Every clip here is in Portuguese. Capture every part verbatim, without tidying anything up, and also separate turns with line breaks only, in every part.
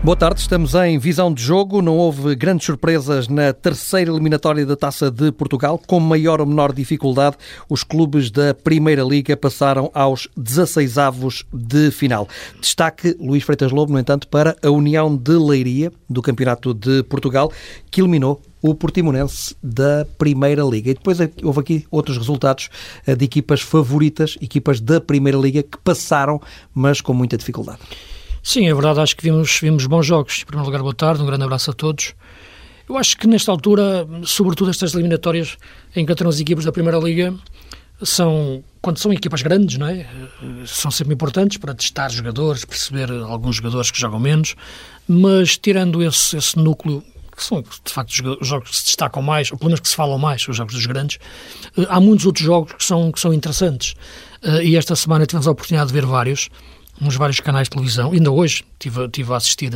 Boa tarde, estamos em Visão de Jogo. Não houve grandes surpresas na terceira eliminatória da Taça de Portugal. Com maior ou menor dificuldade, os clubes da Primeira Liga passaram aos dezesseisavos de final. Destaque Luís Freitas Lobo, no entanto, para a União de Leiria, do Campeonato de Portugal, que eliminou o Portimonense da Primeira Liga. E depois houve aqui outros resultados de equipas favoritas, equipas da Primeira Liga, que passaram, mas com muita dificuldade.
Sim, é verdade, acho que vimos, vimos bons jogos. Em primeiro lugar, boa tarde, um grande abraço a todos. Eu acho que nesta altura, sobretudo estas eliminatórias em que entram as equipas da Primeira Liga, são, quando são equipas grandes, não é? São sempre importantes para testar jogadores, perceber alguns jogadores que jogam menos, mas tirando esse, esse núcleo, que são de facto os jogos que se destacam mais, ou pelo menos que se falam mais, os jogos dos grandes, há muitos outros jogos que são, que são interessantes. E esta semana tivemos a oportunidade de ver vários, nos vários canais de televisão. Ainda hoje tive, tive a assistir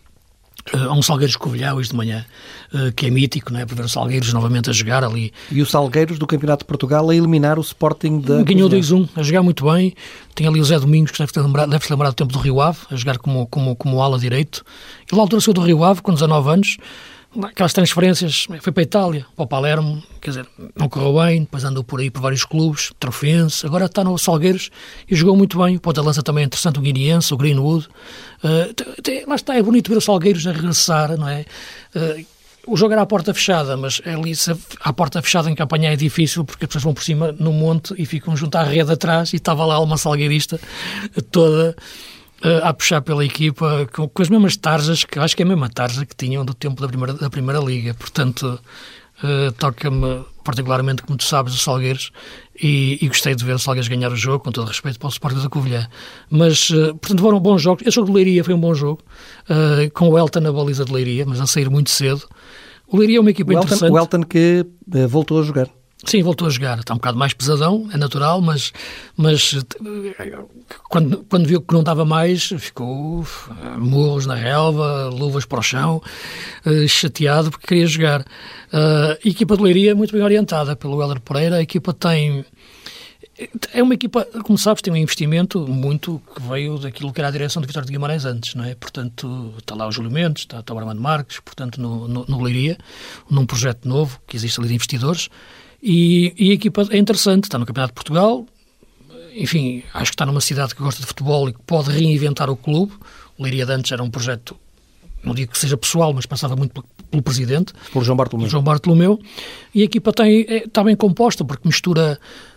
a, a um Salgueiros Covilhã hoje de manhã, que é mítico, não é? Para ver o Salgueiros novamente a jogar ali.
E o Salgueiros do Campeonato de Portugal a eliminar o Sporting da...
Ganhou dois a um, a jogar muito bem. Tem ali o Zé Domingos, que deve-se lembrar, deve lembrar do tempo do Rio Ave, a jogar como, como, como ala direito. Ele, na altura, saiu do Rio Ave, com dezanove anos, aquelas transferências, foi para a Itália, para o Palermo, quer dizer, não correu bem, depois andou por aí por vários clubes, Trofense, agora está no Salgueiros e jogou muito bem. O ponta-lança também é interessante, o Guineense, o Greenwood. Uh, lá está, é bonito ver o Salgueiros a regressar, não é? Uh, o jogo era à porta fechada, mas ali à porta fechada em campanha é difícil, porque as pessoas vão por cima no monte e ficam junto à rede atrás, e estava lá uma salgueirista toda a puxar pela equipa, com, com as mesmas tarjas, que acho que é a mesma tarja que tinham do tempo da Primeira, da primeira Liga. Portanto, uh, toca-me particularmente, como tu sabes, os Salgueiros, e, e gostei de ver o Salgueiros ganhar o jogo, com todo respeito para o Sporting da Covilhã. Mas, uh, portanto, foram bons jogos. Esse jogo de Leiria foi um bom jogo, uh, com o Elton na baliza de Leiria, mas a sair muito cedo. O Leiria é uma equipa
o Elton,
interessante.
O Elton que uh, voltou a jogar.
Sim, voltou a jogar. Está um bocado mais pesadão, é natural, mas, mas quando, quando viu que não dava mais, ficou murros na relva, luvas para o chão, chateado porque queria jogar. A equipa de Leiria é muito bem orientada pelo Hélder Pereira. A equipa tem... É uma equipa, como sabes, tem um investimento muito que veio daquilo que era a direção de Vitória de Guimarães antes, não é? Portanto, está lá o Júlio Mendes, está, está o Armando Marques, portanto, no, no, no Leiria, num projeto novo, que existe ali de investidores. E, e a equipa é interessante, está no Campeonato de Portugal, enfim, acho que está numa cidade que gosta de futebol e que pode reinventar o clube. O Leiria de antes era um projeto, não digo que seja pessoal, mas passava muito pelo, pelo presidente,
por João Bartolomeu.
João Bartolomeu, e a equipa tem, é, está bem composta, porque mistura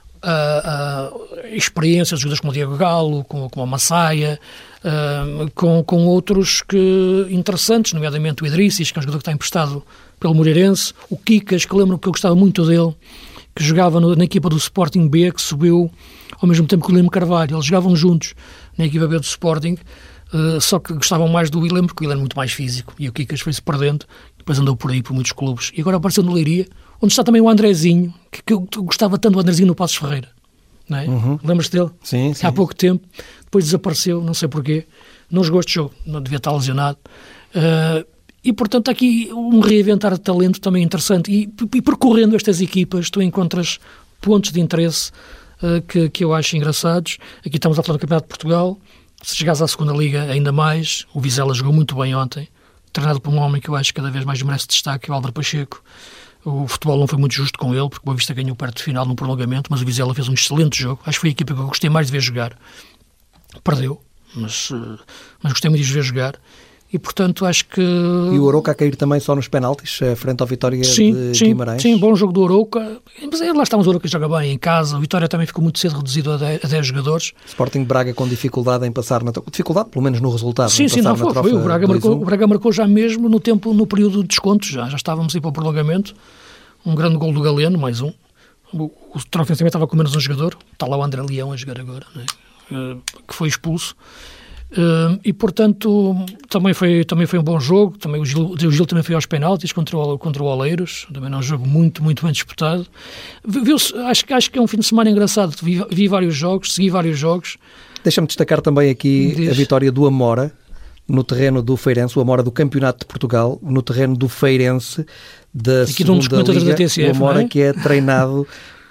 a, a experiência de jogadores como o Diego Galo, com, com a Massaia, a, com, com outros que, interessantes, nomeadamente o Idrissis, que é um jogador que está emprestado pelo Moreirense, o Kikas, que lembro que eu gostava muito dele, que jogava no, na equipa do Sporting B, que subiu ao mesmo tempo que o William Carvalho. Eles jogavam juntos na equipa B do Sporting, uh, só que gostavam mais do William, porque o William é muito mais físico, e o Kikas foi-se perdendo, depois andou por aí por muitos clubes, e agora apareceu no Leiria, onde está também o Andrezinho, que, que eu gostava tanto do Andrezinho no Passos Ferreira. Não é? Uhum. Lembras-te dele?
Sim, sim.
Há pouco tempo, depois desapareceu, não sei porquê, não jogou este jogo, não devia estar lesionado. Uh, E, portanto, há aqui um reinventar de talento também interessante. E, e percorrendo estas equipas, tu encontras pontos de interesse uh, que, que eu acho engraçados. Aqui estamos a falar do Campeonato de Portugal. Se chegares à segunda Liga, ainda mais. O Vizela jogou muito bem ontem, treinado por um homem que eu acho que cada vez mais merece destaque, o Álvaro Pacheco. O futebol não foi muito justo com ele, porque o Boa Vista ganhou perto de final no prolongamento, mas o Vizela fez um excelente jogo. Acho que foi a equipa que eu gostei mais de ver jogar. Perdeu, mas, uh, mas gostei muito de ver jogar. E, portanto, acho que...
E o Oroca a cair também só nos penaltis, frente ao Vitória
sim,
de
sim,
Guimarães. Sim,
bom jogo do Oroca. Mas lá está, o Oroca joga bem em casa. O Vitória também ficou muito cedo reduzido a dez jogadores.
Sporting Braga com dificuldade em passar na... Dificuldade, pelo menos no resultado.
Sim, sim, não foi. foi. O, Braga marcou, o Braga marcou já mesmo no tempo, no período de descontos. Já, já estávamos aí para o prolongamento. Um grande gol do Galeno, mais um. O, o Trofense também estava com menos um jogador. Está lá o André Leão a jogar agora, não é? uh, que foi expulso. Uh, e, portanto, também foi, também foi um bom jogo. Também o Gil, o Gil também foi aos penaltis contra o, contra o Oleiros. Também é um jogo muito, muito bem disputado. Viu-se, acho, acho que é um fim de semana engraçado. Vi, vi vários jogos, segui vários jogos.
Deixa-me destacar também aqui Diz. a vitória do Amora no terreno do Feirense, o Amora do Campeonato de Portugal, no terreno do Feirense da aqui segunda Liga, da T C F, o Amora, é? Que é treinado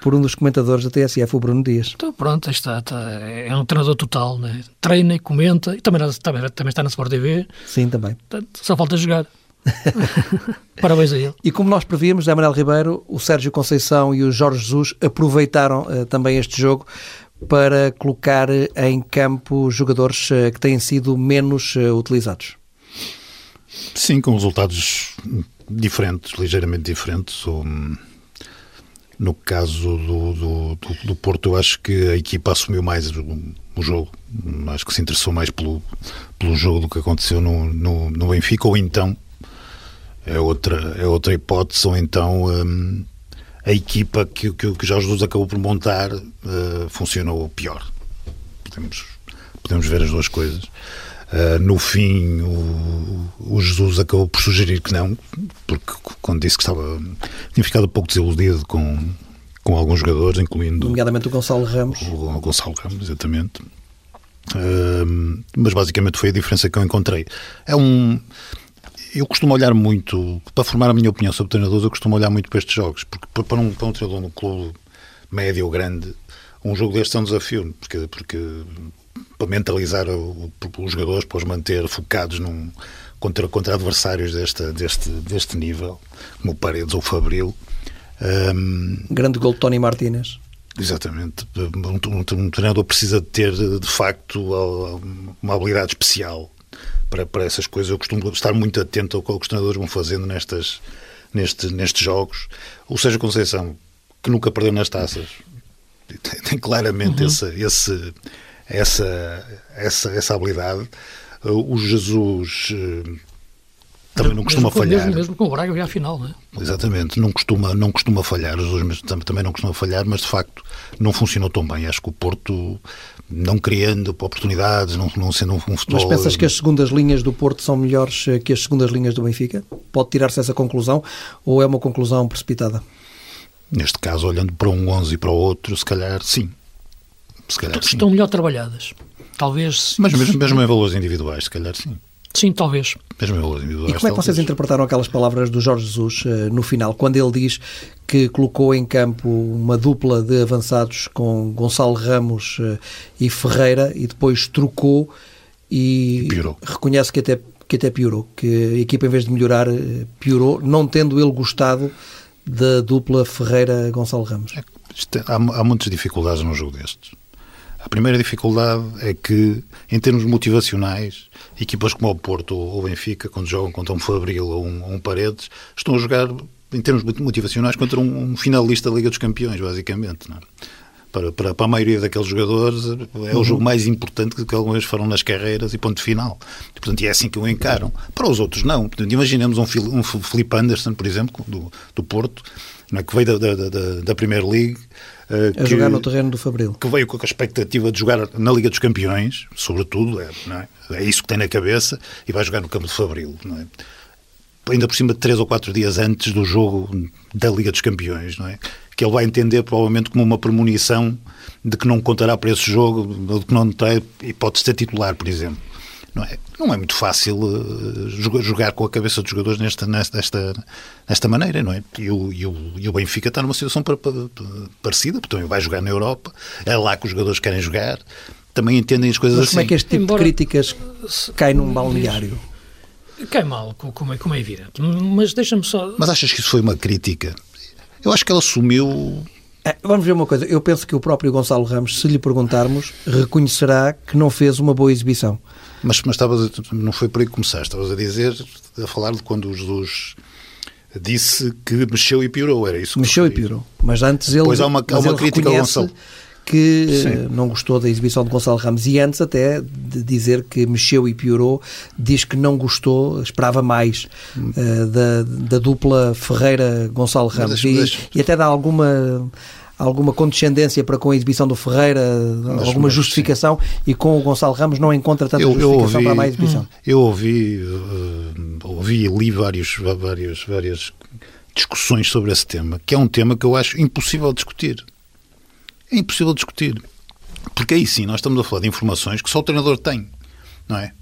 por um dos comentadores da T S F, o Bruno Dias.
Então pronto, está, está, é um treinador total, né? Treina e comenta, e também, também, também está na Sport T V.
Sim, também.
Só falta jogar. Parabéns a ele.
E como nós prevíamos, José Manuel Ribeiro, o Sérgio Conceição e o Jorge Jesus aproveitaram uh, também este jogo para colocar em campo jogadores uh, que têm sido menos uh, utilizados.
Sim, com resultados diferentes, ligeiramente diferentes. Um, no caso do, do, do, do Porto, eu acho que a equipa assumiu mais o, o jogo. Acho que se interessou mais pelo, pelo jogo do que aconteceu no, no, no Benfica, ou então é outra, é outra hipótese, ou então um, a equipa que, que, que Jorge Jesus acabou por montar uh, funcionou pior. Podemos, podemos ver as duas coisas. Uh, no fim, o, o Jesus acabou por sugerir que não, porque quando disse que estava, tinha ficado um pouco desiludido com, com alguns jogadores, incluindo
nomeadamente o Gonçalo Ramos.
O, o Gonçalo Ramos, exatamente. Uh, mas basicamente foi a diferença que eu encontrei. É um... Eu costumo olhar muito, para formar a minha opinião sobre treinadores, eu costumo olhar muito para estes jogos, porque para um, para um treinador num clube médio ou grande, um jogo deste é um desafio, porque, porque para mentalizar o, os jogadores, para os manter focados num, contra, contra adversários desta, deste, deste nível, como o Paredes ou o Fabril. Um,
Grande gol de Tony Martínez.
Exatamente. Um, um, um treinador precisa de ter, de facto, uma habilidade especial para, para essas coisas. Eu costumo estar muito atento ao que os treinadores vão fazendo nestas, neste, nestes jogos. O Sérgio Conceição, que nunca perdeu nas taças, tem, tem claramente uhum. esse, esse, essa, essa, essa habilidade. O Jesus também não costuma
mesmo,
falhar.
Mesmo, mesmo com o Braga veio à final, não é?
Exatamente, não costuma, não costuma falhar, os dois também não costuma falhar, mas de facto não funcionou tão bem. Acho que o Porto, não criando oportunidades, não, não sendo um futebol...
Mas pensas que as segundas linhas do Porto são melhores que as segundas linhas do Benfica? Pode tirar-se essa conclusão ou é uma conclusão precipitada?
Neste caso, olhando para um onze e para o outro, se calhar sim. Se calhar, sim.
Estão melhor trabalhadas. Talvez...
Mas mesmo, mesmo em valores individuais, se calhar sim.
Sim, talvez.
Mesmo em valores individuais.
E como é que vocês interpretaram aquelas palavras do Jorge Jesus uh, no final, quando ele diz que colocou em campo uma dupla de avançados com Gonçalo Ramos uh, e Ferreira e depois trocou e,
e piorou.
Reconhece que até, que até piorou, que a equipa, em vez de melhorar, uh, piorou, não tendo ele gostado da dupla Ferreira-Gonçalo Ramos?
É, isto, há, há muitas dificuldades num jogo destes. A primeira dificuldade é que, em termos motivacionais, equipas como o Porto ou o Benfica, quando jogam contra um Fabril ou um, um Paredes, estão a jogar, em termos motivacionais, contra um, um finalista da Liga dos Campeões, basicamente. Não é? para, para, para a maioria daqueles jogadores, é o jogo mais importante que alguma vez foram nas carreiras e ponto final. E, portanto, é assim que o encaram. Para os outros, não. Portanto, imaginemos um, um Filipe Anderson, por exemplo, do, do Porto, não é? Que veio da, da, da, da Premier League,
Uh, a que, jogar no terreno do Fabril.
Que veio com a expectativa de jogar na Liga dos Campeões, sobretudo, é, não é? É isso que tem na cabeça, e vai jogar no campo do Fabril, não é? Ainda por cima de três ou quatro dias antes do jogo da Liga dos Campeões, não é? Que ele vai entender provavelmente como uma premonição de que não contará para esse jogo, ou de que não tem hipótese de ser titular, por exemplo. Não é, não é muito fácil uh, jogar com a cabeça dos jogadores nesta, nesta, nesta, nesta maneira, não é? E o, e, o, e o Benfica está numa situação para, para, para, parecida, porque também vai jogar na Europa, é lá que os jogadores querem jogar, também entendem as coisas.
Mas
assim.
Como é que este tipo Embora... de críticas cai num balneário?
Cai mal, como é, como é evidente. Mas deixa-me só...
Mas achas que isso foi uma crítica? Eu acho que ele assumiu...
É, vamos ver uma coisa, eu penso que o próprio Gonçalo Ramos, se lhe perguntarmos, reconhecerá que não fez uma boa exibição.
Mas, mas estavas, não foi por aí que começaste, estavas a dizer, a falar de quando o Jesus disse que mexeu e piorou, era isso que
Mexeu e piorou, mas antes ele,
pois há uma, há uma
ele
crítica ao Gonçalo.
Que Sim. não gostou da exibição de Gonçalo Ramos, e antes até de dizer que mexeu e piorou, diz que não gostou, esperava mais hum. uh, da, da dupla Ferreira-Gonçalo Ramos, deixa, e, deixa. e até dá alguma... alguma condescendência para com a exibição do Ferreira, mas, alguma mas, justificação, sim. E com o Gonçalo Ramos não encontra tanta eu, justificação eu ouvi, para a má exibição. Hum.
Eu ouvi, uh, ouvi e li vários, vários, várias discussões sobre esse tema, que é um tema que eu acho impossível de discutir. É impossível de discutir. Porque aí sim, nós estamos a falar de informações que só o treinador tem, não é?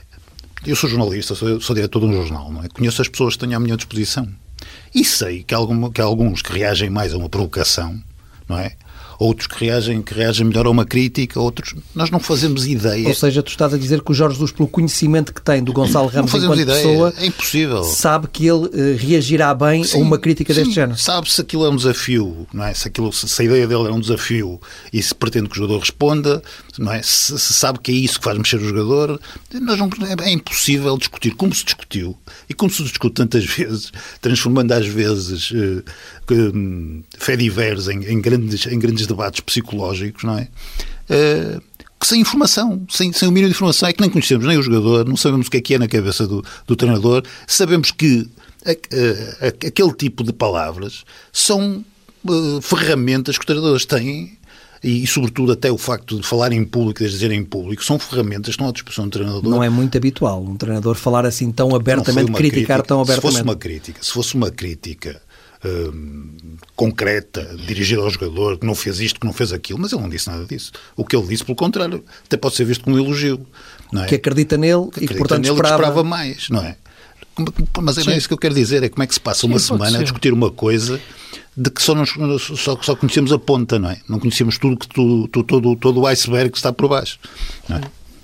Eu sou jornalista, sou, sou diretor de um jornal, não é? Conheço as pessoas que tenho à minha disposição. E sei que, algum, que há alguns que reagem mais a uma provocação, não é? Outros que reagem, que reagem melhor a uma crítica, outros... Nós não fazemos ideia.
Ou seja, tu estás a dizer que o Jorge Jesus, pelo conhecimento que tem do Gonçalo Ramos enquanto
ideia.
pessoa,
é impossível.
Sabe que ele uh, reagirá bem sim, a uma crítica
sim.
deste género.
Sabe se aquilo é um desafio, não é? Se, aquilo, se a ideia dele é um desafio e se pretende que o jogador responda, não é? Se, se sabe que é isso que faz mexer o jogador, nós não, é, é impossível discutir como se discutiu e como se discute tantas vezes, transformando às vezes uh, uh, fé divers em, em, grandes, em grandes debates psicológicos, não é? Uh, que sem informação, sem, sem o mínimo de informação, é que nem conhecemos nem o jogador, não sabemos o que é que é na cabeça do, do treinador, sabemos que a, a, a, aquele tipo de palavras são uh, ferramentas que os treinadores têm e, e, sobretudo, até o facto de falar em público, de dizer em público, são ferramentas que estão à disposição do treinador.
Não é muito habitual um treinador falar assim tão abertamente, criticar
crítica,
tão abertamente.
Se fosse uma crítica, se fosse uma crítica Hum, concreta, dirigida ao jogador, que não fez isto, que não fez aquilo, mas ele não disse nada disso. O que ele disse, pelo contrário, até pode ser visto como um elogio. Não é?
Que acredita nele
que acredita
e, portanto,
nele
esperava...
esperava mais, não é? Mas é bem isso que eu quero dizer, é como é que se passa uma Sim, semana a discutir uma coisa de que só, nos, só, só conhecemos a ponta, não é? Não conhecemos tudo, que tudo, tudo, todo, todo o iceberg que está por baixo. Não é?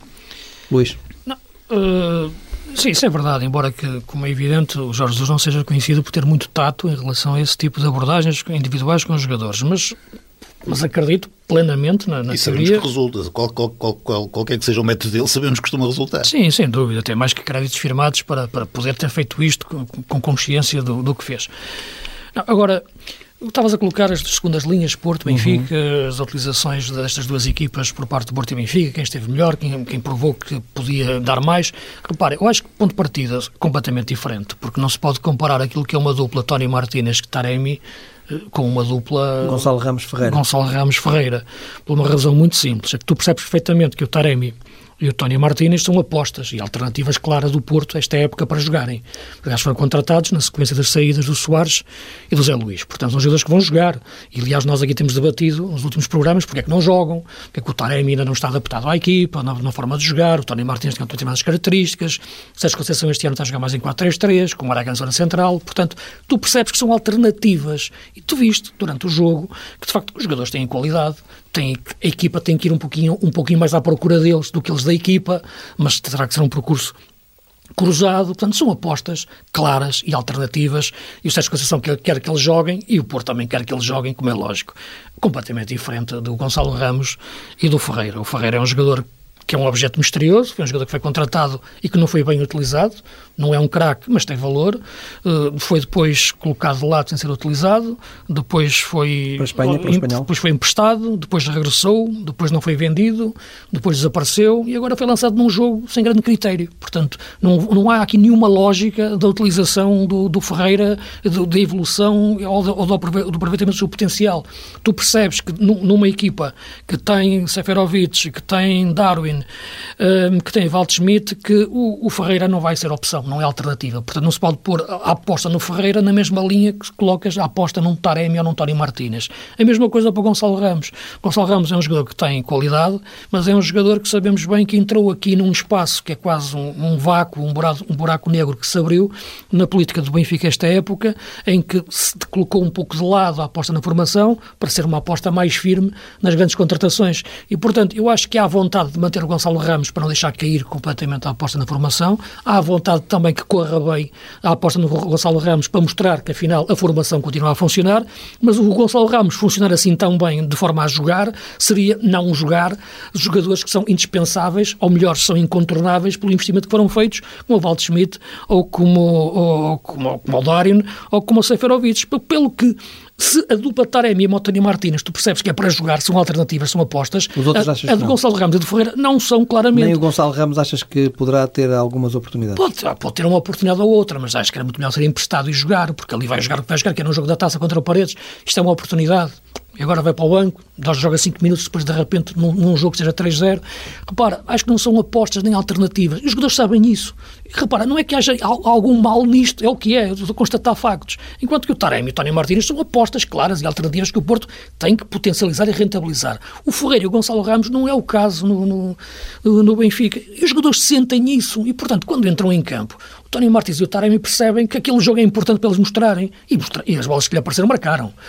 Luís?
Não, uh... Sim, isso é verdade, embora que, como é evidente, o Jorge Jesus não seja conhecido por ter muito tato em relação a esse tipo de abordagens individuais com os jogadores, mas, mas acredito plenamente na, na
e sabemos
teoria...
que resulta, qual, qual, qual, qual, qualquer que seja o método dele, sabemos que costuma resultar.
Sim, sem dúvida, tem mais que créditos firmados para, para poder ter feito isto com, com consciência do, do que fez. Não, agora... Estavas a colocar as segundas linhas, Porto, Benfica, uhum. as utilizações destas duas equipas por parte do Porto e Benfica, quem esteve melhor, quem, quem provou que podia dar mais. Repare, eu acho que ponto de partida é completamente diferente, porque não se pode comparar aquilo que é uma dupla Tony Martínez-Taremi com uma dupla
Gonçalo Ramos Ferreira.
Gonçalo Ramos Ferreira, por uma razão muito simples, é que tu percebes perfeitamente que o Taremi e o Tony Martínez são apostas e alternativas claras do Porto esta época para jogarem. Aliás, foram contratados na sequência das saídas do Soares e do Zé Luís. Portanto, são jogadores que vão jogar. E, aliás, nós aqui temos debatido nos últimos programas porque é que não jogam, porque é que o Taremi ainda não está adaptado à equipa, na, na forma de jogar, o Tony Martínez tem determinadas características, o Sérgio Conceição este ano está a jogar mais em quatro três três, com o Maragán na zona central. Portanto, tu percebes que são alternativas. E tu viste, durante o jogo, que de facto os jogadores têm qualidade, têm, a equipa tem que ir um pouquinho, um pouquinho mais à procura deles do que eles da equipa, mas terá que ser um percurso cruzado. Portanto, são apostas claras e alternativas, e o Sérgio Conceição quer, quer que eles joguem e o Porto também quer que eles joguem, como é lógico, completamente diferente do Gonçalo Ramos e do Ferreira. O Ferreira é um jogador que é um objeto misterioso, foi um jogador que foi contratado e que não foi bem utilizado, não é um craque, mas tem valor, uh, foi depois colocado de lado sem ser utilizado, depois foi,
para a Espanha, para o Espanhol.
Depois foi emprestado, depois regressou, depois não foi vendido, depois desapareceu e agora foi lançado num jogo sem grande critério. Portanto, não, não há aqui nenhuma lógica da utilização do, do Ferreira, do, da evolução ou, do, ou do aproveitamento do seu potencial. Tu percebes que numa equipa que tem Seferovic, que tem Darwin, um, que tem Waldschmidt, que o, o Ferreira não vai ser opção, não é alternativa. Portanto, não se pode pôr a aposta no Ferreira na mesma linha que colocas a aposta num Taremi ou num Tony Martínez. A mesma coisa para o Gonçalo Ramos. Gonçalo Ramos é um jogador que tem qualidade, mas é um jogador que sabemos bem que entrou aqui num espaço que é quase um, um vácuo, um buraco, um buraco negro que se abriu na política do Benfica esta época, em que se colocou um pouco de lado a aposta na formação para ser uma aposta mais firme nas grandes contratações. E, portanto, eu acho que há vontade de manter o Gonçalo Ramos para não deixar cair completamente a aposta na formação. Há vontade também que corra bem a aposta no Gonçalo Ramos para mostrar que, afinal, a formação continua a funcionar, mas o Gonçalo Ramos funcionar assim tão bem de forma a jogar seria não jogar jogadores que são indispensáveis, ou melhor, são incontornáveis pelo investimento que foram feitos, como o Waldschmidt, ou como, ou, como, como o Darwin, ou como o Seferovic, pelo que se a dupla Taremi e a Tony Martínez, tu percebes que é para jogar, são alternativas, são apostas,
Os outros
a,
achas
a
que
de
não?
Gonçalo Ramos e de Ferreira não são claramente.
Nem o Gonçalo Ramos achas que poderá ter algumas oportunidades?
Pode, pode ter uma oportunidade ou outra, mas acho que era muito melhor ser emprestado e jogar, porque ali vai jogar o que vai jogar, que é num jogo da taça contra o Paredes. Isto é uma oportunidade. E agora vai para o banco, joga cinco minutos, depois de repente num, num jogo que seja três zero. Repara, acho que não são apostas nem alternativas. E os jogadores sabem isso. E repara, não é que haja algum mal nisto, é o que é, eu estou a constatar factos. Enquanto que o Taremi e o Tony Martínez são apostas claras e alternativas que o Porto tem que potencializar e rentabilizar. O Ferreira e o Gonçalo Ramos não é o caso no, no, no Benfica. E os jogadores sentem isso. E, portanto, quando entram em campo, o Tony Martínez e o Taremi percebem que aquele jogo é importante para eles mostrarem. E, mostra... e as bolas que lhe apareceram marcaram.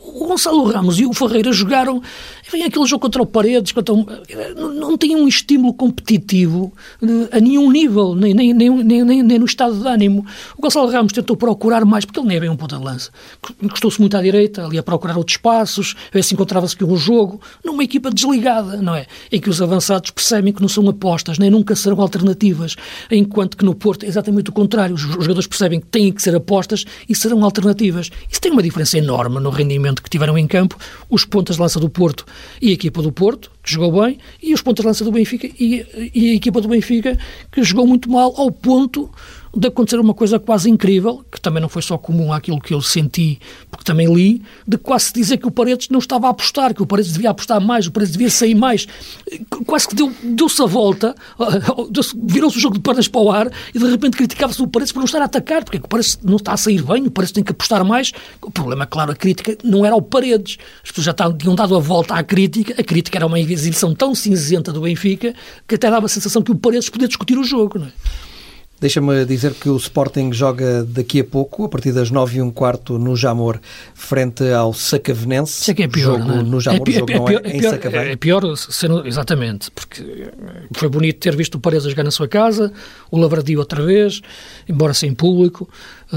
o Gonçalo Ramos e o Ferreira jogaram, vem aquele jogo contra o Paredes, contra um, não, não tinham um estímulo competitivo a nenhum nível, nem, nem, nem, nem, nem no estado de ânimo. O Gonçalo Ramos tentou procurar mais, porque ele nem é bem um ponta de lança. Encostou-se muito à direita, ali a procurar outros espaços, a ver se encontrava-se aqui um jogo, numa equipa desligada, não é? Em que os avançados percebem que não são apostas, nem nunca serão alternativas, enquanto que no Porto é exatamente o contrário. Os jogadores percebem que têm que ser apostas e serão alternativas. Isso tem uma diferença enorme no rendimento que tiveram em campo os pontas de lança do Porto e a equipa do Porto, que jogou bem, e os pontas de lança do Benfica e, e a equipa do Benfica, que jogou muito mal, ao ponto de acontecer uma coisa quase incrível, que também não foi só comum àquilo que eu senti, porque também li, de quase dizer que o Paredes não estava a apostar, que o Paredes devia apostar mais, o Paredes devia sair mais. Quase que deu, deu-se a volta, virou-se o jogo de pernas para o ar e de repente criticava-se o Paredes por não estar a atacar, porque o Paredes não está a sair bem, o Paredes tem que apostar mais. O problema, claro, a crítica não era ao Paredes. As pessoas já tinham dado a volta à crítica, a crítica era uma exibição tão cinzenta do Benfica que até dava a sensação que o Paredes podia discutir o jogo, não é?
Deixa-me dizer que o Sporting joga daqui a pouco, a partir das nove e um quarto, no Jamor, frente ao Sacavenense.
Isso é que é pior,
jogo
não é?
no Jamor,
é,
o jogo
é, é,
não
pior,
é,
é,
em
pior,
Sacavém.
é pior, sendo, exatamente, porque foi bonito ter visto o Paredes a jogar na sua casa, o Lavradio outra vez, embora sem público.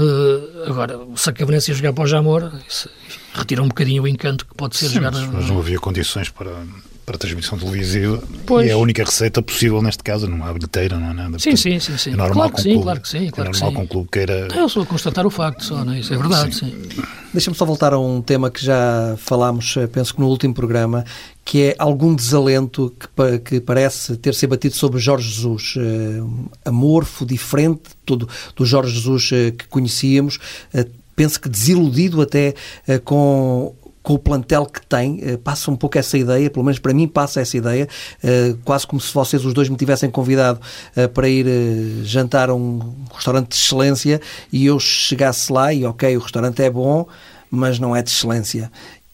Uh, agora, o Sacavenense ia jogar para o Jamor, isso retira um bocadinho o encanto que pode ser
Sim,
jogar...
Mas, mas não havia condições para... para a transmissão televisiva,
pois.
E é a única receita possível neste caso, não há bilheteira, não há nada.
Sim, sim, sim, sim.
É normal
Claro que
com
sim,
clube,
claro que sim. Claro
é
que
normal
sim.
com um clube queira...
Eu só constatar o facto só, não é? Isso é verdade, sim. sim.
Deixa-me só voltar a um tema que já falámos, penso que no último programa, que é algum desalento que, que parece ter-se abatido sobre Jorge Jesus. Uh, amorfo, diferente do, do Jorge Jesus uh, que conhecíamos. Uh, penso que desiludido até uh, com... com o plantel que tem, uh, passa um pouco essa ideia, pelo menos para mim passa essa ideia, uh, quase como se vocês os dois me tivessem convidado uh, para ir uh, jantar a um restaurante de excelência e eu chegasse lá e ok, o restaurante é bom, mas não é de excelência.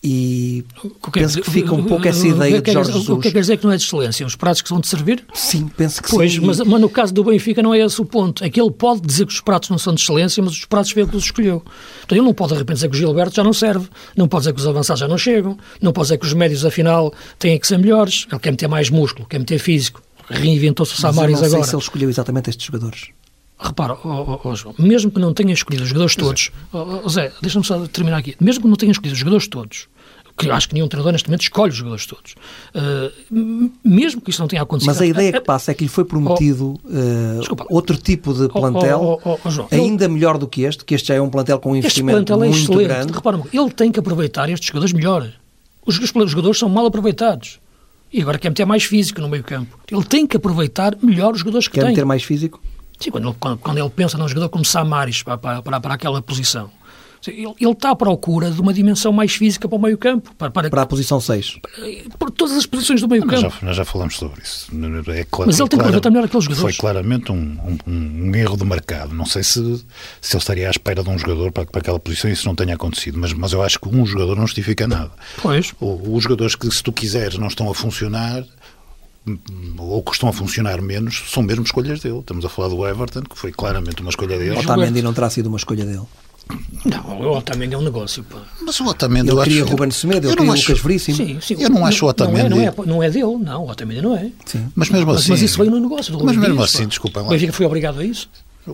E
que
penso que fica um pouco essa ideia de Jorge Jesus.
O que é que quer dizer que não é de excelência? Os pratos que são de servir?
Sim, penso que
pois,
sim.
Mas, mas no caso do Benfica não é esse o ponto. É que ele pode dizer que os pratos não são de excelência, mas os pratos foi ele que os escolheu. Então ele não pode de repente dizer que o Gilberto já não serve, não pode dizer que os avançados já não chegam, não pode dizer que os médios afinal têm que ser melhores. Ele quer meter mais músculo, quer meter físico. Reinventou-se o Samaris agora.
Mas eu não sei se ele escolheu exatamente estes jogadores.
Repara, oh, oh, oh, João, mesmo que não tenha escolhido os jogadores todos, oh, oh, Zé, deixa-me só terminar aqui, mesmo que não tenha escolhido os jogadores todos, que eu acho que nenhum treinador neste momento escolhe os jogadores todos, uh, mesmo que isso não tenha acontecido...
Mas a ideia que passa é que lhe foi prometido uh,
Desculpa.
outro tipo de plantel,
oh, oh, oh, oh, João,
ainda
ele,
melhor do que este, que este já é um plantel com um investimento
este plantel é
muito
excelente.
grande.
Repara, ele tem que aproveitar estes jogadores melhor. Os, os jogadores são mal aproveitados. E agora quer meter mais físico no meio campo. Ele tem que aproveitar melhor os jogadores que
Quer
tem.
meter mais físico?
Sim, quando ele, quando, quando ele pensa num jogador como Samaris para, para, para, para aquela posição. Ele, ele está à procura de uma dimensão mais física para o meio campo. Para, para,
para a posição seis.
Para, para todas as posições do meio
nós
campo.
Já, nós já falamos sobre isso. É claro,
mas ele tem que aproveitar melhor aqueles jogadores.
Foi claramente um, um, um erro de mercado. Não sei se, se ele estaria à espera de um jogador para, para aquela posição e isso não tenha acontecido. Mas, mas eu acho que um jogador não justifica nada.
Pois.
O, os jogadores que, se tu quiseres, não estão a funcionar... ou que estão a funcionar menos, são mesmo escolhas dele. Estamos a falar do Everton, que foi claramente uma escolha dele.
O Otamendi não terá sido uma escolha dele.
Não, o Otamendi é um negócio. Pá.
Mas o Otamendi...
Ele queria
acho...
Ruben Semedo, ele queria acho... Lucas Veríssimo.
Sim, sim.
Eu não acho o Otamendi...
Não é, não, é, não é dele, não. O Otamendi não é.
Sim.
Mas mesmo assim...
Mas, mas isso veio no negócio do
Mas mesmo
Dias,
assim,
pá.
desculpem lá.
O Benfica foi obrigado a isso?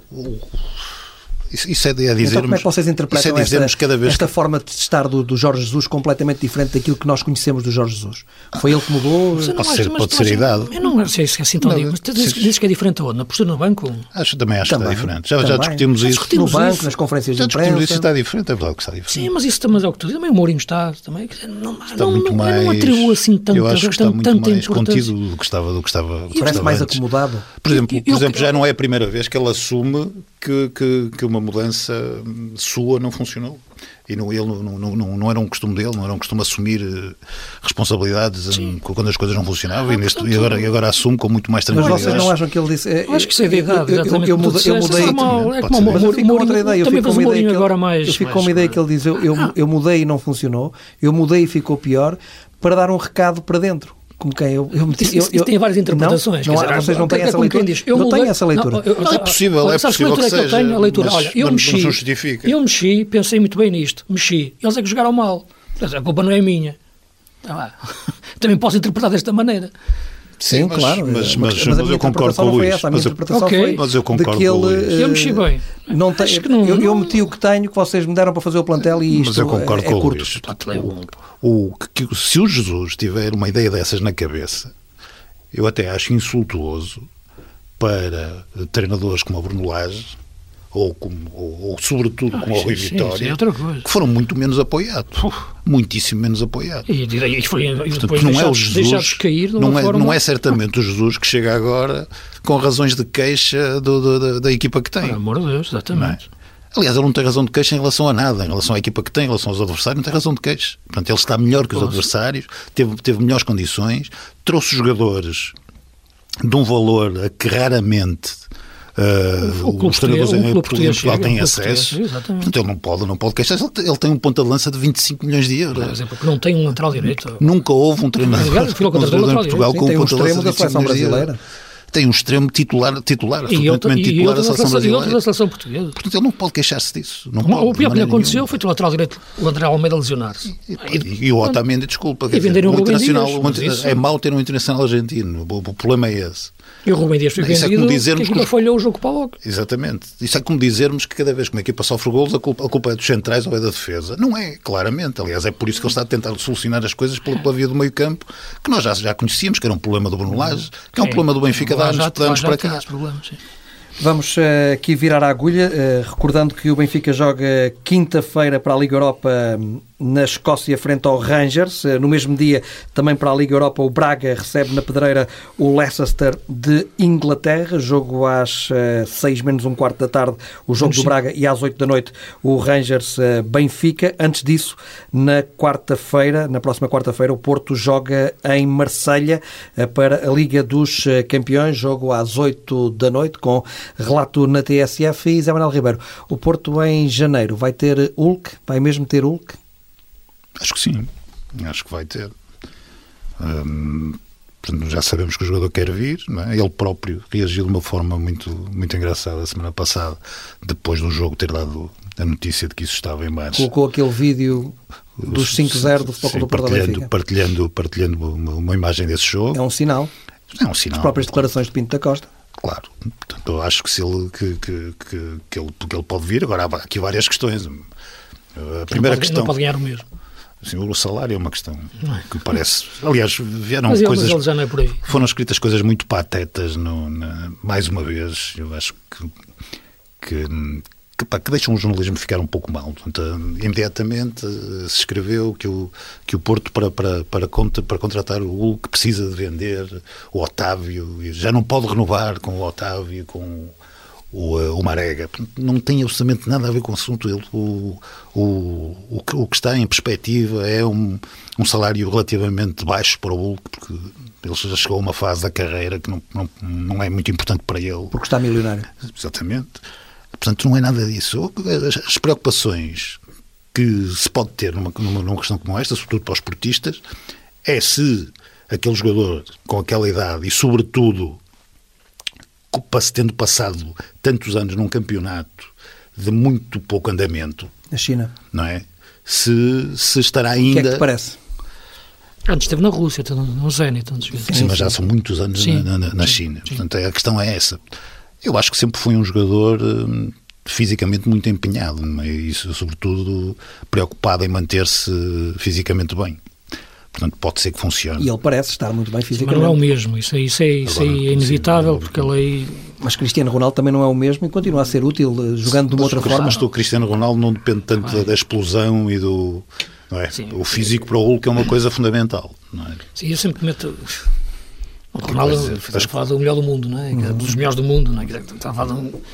Isso, isso é de a dizer.
Então como é que vocês interpretam
é
esta,
cada vez
esta
que...
forma de estar do, do Jorge Jesus completamente diferente daquilo que nós conhecemos do Jorge Jesus? Foi ele que mudou?
Pode acho, ser, pode ser a idade.
Eu não sei se é assim tão
não,
digo, mas dizes, dizes que é diferente aonde? Na postura no banco?
Acho, também acho
também,
que está diferente. Já,
também.
já discutimos
já
isso.
Discutimos
no banco,
isso.
nas conferências
já
de imprensa.
discutimos isso, está diferente, é verdade que está diferente.
Sim, mas isso também é o que tu dizes. Também o Mourinho está, também, não,
está
não,
muito
não,
mais,
não atribuo assim tanta,
eu acho que está
tanta,
muito
tanta
mais
importância.
contido do que estava, do que estava, do que
Parece
estava
mais
antes.
acomodado.
Por exemplo,
Eu,
por
eu,
exemplo
eu,
já não é a primeira vez que ele assume que, que, que uma mudança sua não funcionou. E não, ele, não, não, não era um costume dele, não era um costume assumir uh, responsabilidades um, quando as coisas não funcionavam ah, e, neste, e, agora, e agora assume com muito mais tranquilidade.
Mas vocês não acham que ele disse... É,
eu acho que isso é verdade,
eu, eu, eu, mudei, eu mudei...
É como
mas eu fico com outra ideia. Eu
fico
com uma ideia que
agora mais...
Eu fico com uma ideia que ele diz, eu, eu, eu mudei e não funcionou, eu mudei e ficou pior, para dar um recado para dentro. Como quem eu, eu,
isso, isso,
eu, eu
tem várias interpretações.
Não, não,
dizer,
vocês não têm
é
essa leitura.
Diz, eu
não
mudei,
têm essa leitura.
Não, eu,
não é possível, é possível que, que seja.
Eu tenho a leitura.
Mas,
Olha, eu
mas
mexi.
não justifica.
Eu mexi, pensei muito bem nisto. Mexi. Eles é que jogaram mal. A culpa não é minha. Ah, também posso interpretar desta maneira.
Sim,
Sim,
mas,
claro.
Mas, mas,
mas,
mas,
mas
eu concordo com o Luís.
Essa, a minha
mas,
interpretação
okay.
foi
mas eu concordo
daquele,
com o Luís.
Eu mexi bem.
Não tem,
que não,
eu, eu
não...
meti o que tenho, que vocês me deram para fazer o plantel e isto
mas eu concordo
é,
com
é
o
curto.
Luís. O, o, que, se o Jesus tiver uma ideia dessas na cabeça, eu até acho insultuoso para treinadores como o Bruno Lage, ou, como, ou, ou sobretudo
ah,
como o Rui
sim,
Vitória,
sim, é outra coisa.
que foram muito menos apoiados. Uf. Muitíssimo menos apoiados.
E, e, e, foi, e
Portanto,
depois
não
deixados,
é o Jesus,
deixados cair de uma
não, é,
forma...
não é certamente o Jesus que chega agora com razões de queixa do, do, da, da equipa que tem.
Por amor de Deus, exatamente.
É? Aliás, ele não tem razão de queixa em relação a nada, em relação à equipa que tem, em relação aos adversários, não tem razão de queixa. Portanto, ele está melhor que os Nossa. adversários, teve, teve melhores condições, trouxe jogadores de um valor a que raramente uh,
o
os treinadores em
Portugal
têm acesso. Portanto, ele não pode, não pode queixar. Ele, ele tem um ponta de lança de vinte e cinco milhões de euros.
Por exemplo, que não tem um lateral direito.
Nunca houve um treinador, um treinador em Portugal
Sim,
com um ponta de lança
da seleção brasileira.
Tem um extremo titular, titular
e
absolutamente
outro,
titular
e
da seleção brasileira.
E outro da seleção portuguesa.
Portanto, ele não pode queixar-se disso. Não
Uma,
pode,
o pior que lhe aconteceu
nenhuma.
foi o lateral direito, o André Almeida lesionar-se.
E, e, e o Otamendi, desculpa.
E venderam
dizer,
o Rubem Dias.
Um, é mau ter um internacional argentino. O, o problema é esse.
E o Rubem Dias foi
Isso
vendido,
é como dizermos
que
que os...
falhou o jogo para logo.
Exatamente. Isso é como dizermos que cada vez que uma equipa sofre golos, a culpa, a culpa é dos centrais ou é da defesa. Não é, claramente. Aliás, é por isso que ele está a tentar solucionar as coisas pela, pela via do meio campo, que nós já, já conhecíamos, que era um problema do Bruno Lage, que é um problema do Benfica de anos, de anos para cá.
Vamos uh, aqui virar a agulha, uh, recordando que o Benfica joga quinta-feira para a Liga Europa um, na Escócia frente ao Rangers. Uh, no mesmo dia, também para a Liga Europa, o Braga recebe na Pedreira o Leicester de Inglaterra. Jogo às uh, seis menos um quarto da tarde, o jogo Vamos do sim. Braga, e às oito da noite o Rangers uh, Benfica. Antes disso, na quarta-feira, na próxima quarta-feira, o Porto joga em Marselha uh, para a Liga dos uh, Campeões. Jogo às oito da noite, com relato na T S F. E Zé Manuel Ribeiro, o Porto em janeiro vai ter Hulk? Vai mesmo ter Hulk?
Acho que sim, acho que vai ter. Hum, já sabemos que o jogador quer vir, não é? Ele próprio reagiu de uma forma muito, muito engraçada a semana passada, depois do jogo ter dado a notícia de que isso estava em marcha.
Colocou aquele vídeo dos cinco zero do Futebol do Porto
partilhando, partilhando, partilhando uma, uma imagem desse jogo.
É um sinal.
É um sinal.
As próprias declarações de Pinto da Costa.
Claro, portanto, eu acho que, se ele, que, que, que, que, ele, que ele pode vir. Agora, há aqui várias questões. A primeira
não pode,
questão...
Não pode ganhar o mesmo.
Assim, o salário é uma questão que parece... Aliás, vieram
mas
coisas...
Mas já não é por aí.
Foram escritas coisas muito patetas, no, na, mais uma vez. Eu acho que... que Que, pá, que deixam o jornalismo ficar um pouco mal. Portanto, imediatamente se escreveu que o, que o Porto, para, para, para, contra, para contratar o Hulk, precisa de vender o Otávio, e já não pode renovar com o Otávio, com o, o Marega. Não tem absolutamente nada a ver com o assunto. Ele, o, o, o, que, o que está em perspectiva é um, um salário relativamente baixo para o Hulk, porque ele já chegou a uma fase da carreira que não, não, não é muito importante para ele.
Porque está milionário.
Exatamente. Portanto, não é nada disso. As preocupações que se pode ter numa, numa, numa questão como esta, sobretudo para os esportistas, é se aquele jogador com aquela idade e, sobretudo, tendo passado tantos anos num campeonato de muito pouco andamento,
na China,
não é? Se, se estará ainda...
O que é que te parece?
Antes esteve na Rússia, no Zenit.
Sim, sim, mas já são muitos anos sim, na, na, na China. Sim, sim. Portanto, a questão é essa. Eu acho que sempre foi um jogador uh, fisicamente muito empenhado, e isso, sobretudo, preocupado em manter-se fisicamente bem. Portanto, pode ser que funcione.
E ele parece estar muito bem fisicamente.
Mas não é o mesmo, isso, é, isso, é, isso Agora, é inevitável, sim, porque ele aí...
Mas Cristiano Ronaldo também não é o mesmo e continua a ser útil, jogando de uma outra forma.
Mas o Cristiano Ronaldo não depende tanto ah, da explosão e do... Não é? Sim, o físico para o Hulk é uma coisa fundamental. Não é?
Sim, eu sempre meto... O Ronaldo está a falar do melhor do mundo, não é? Uhum. Dos melhores do mundo, não é? Está a falar de um...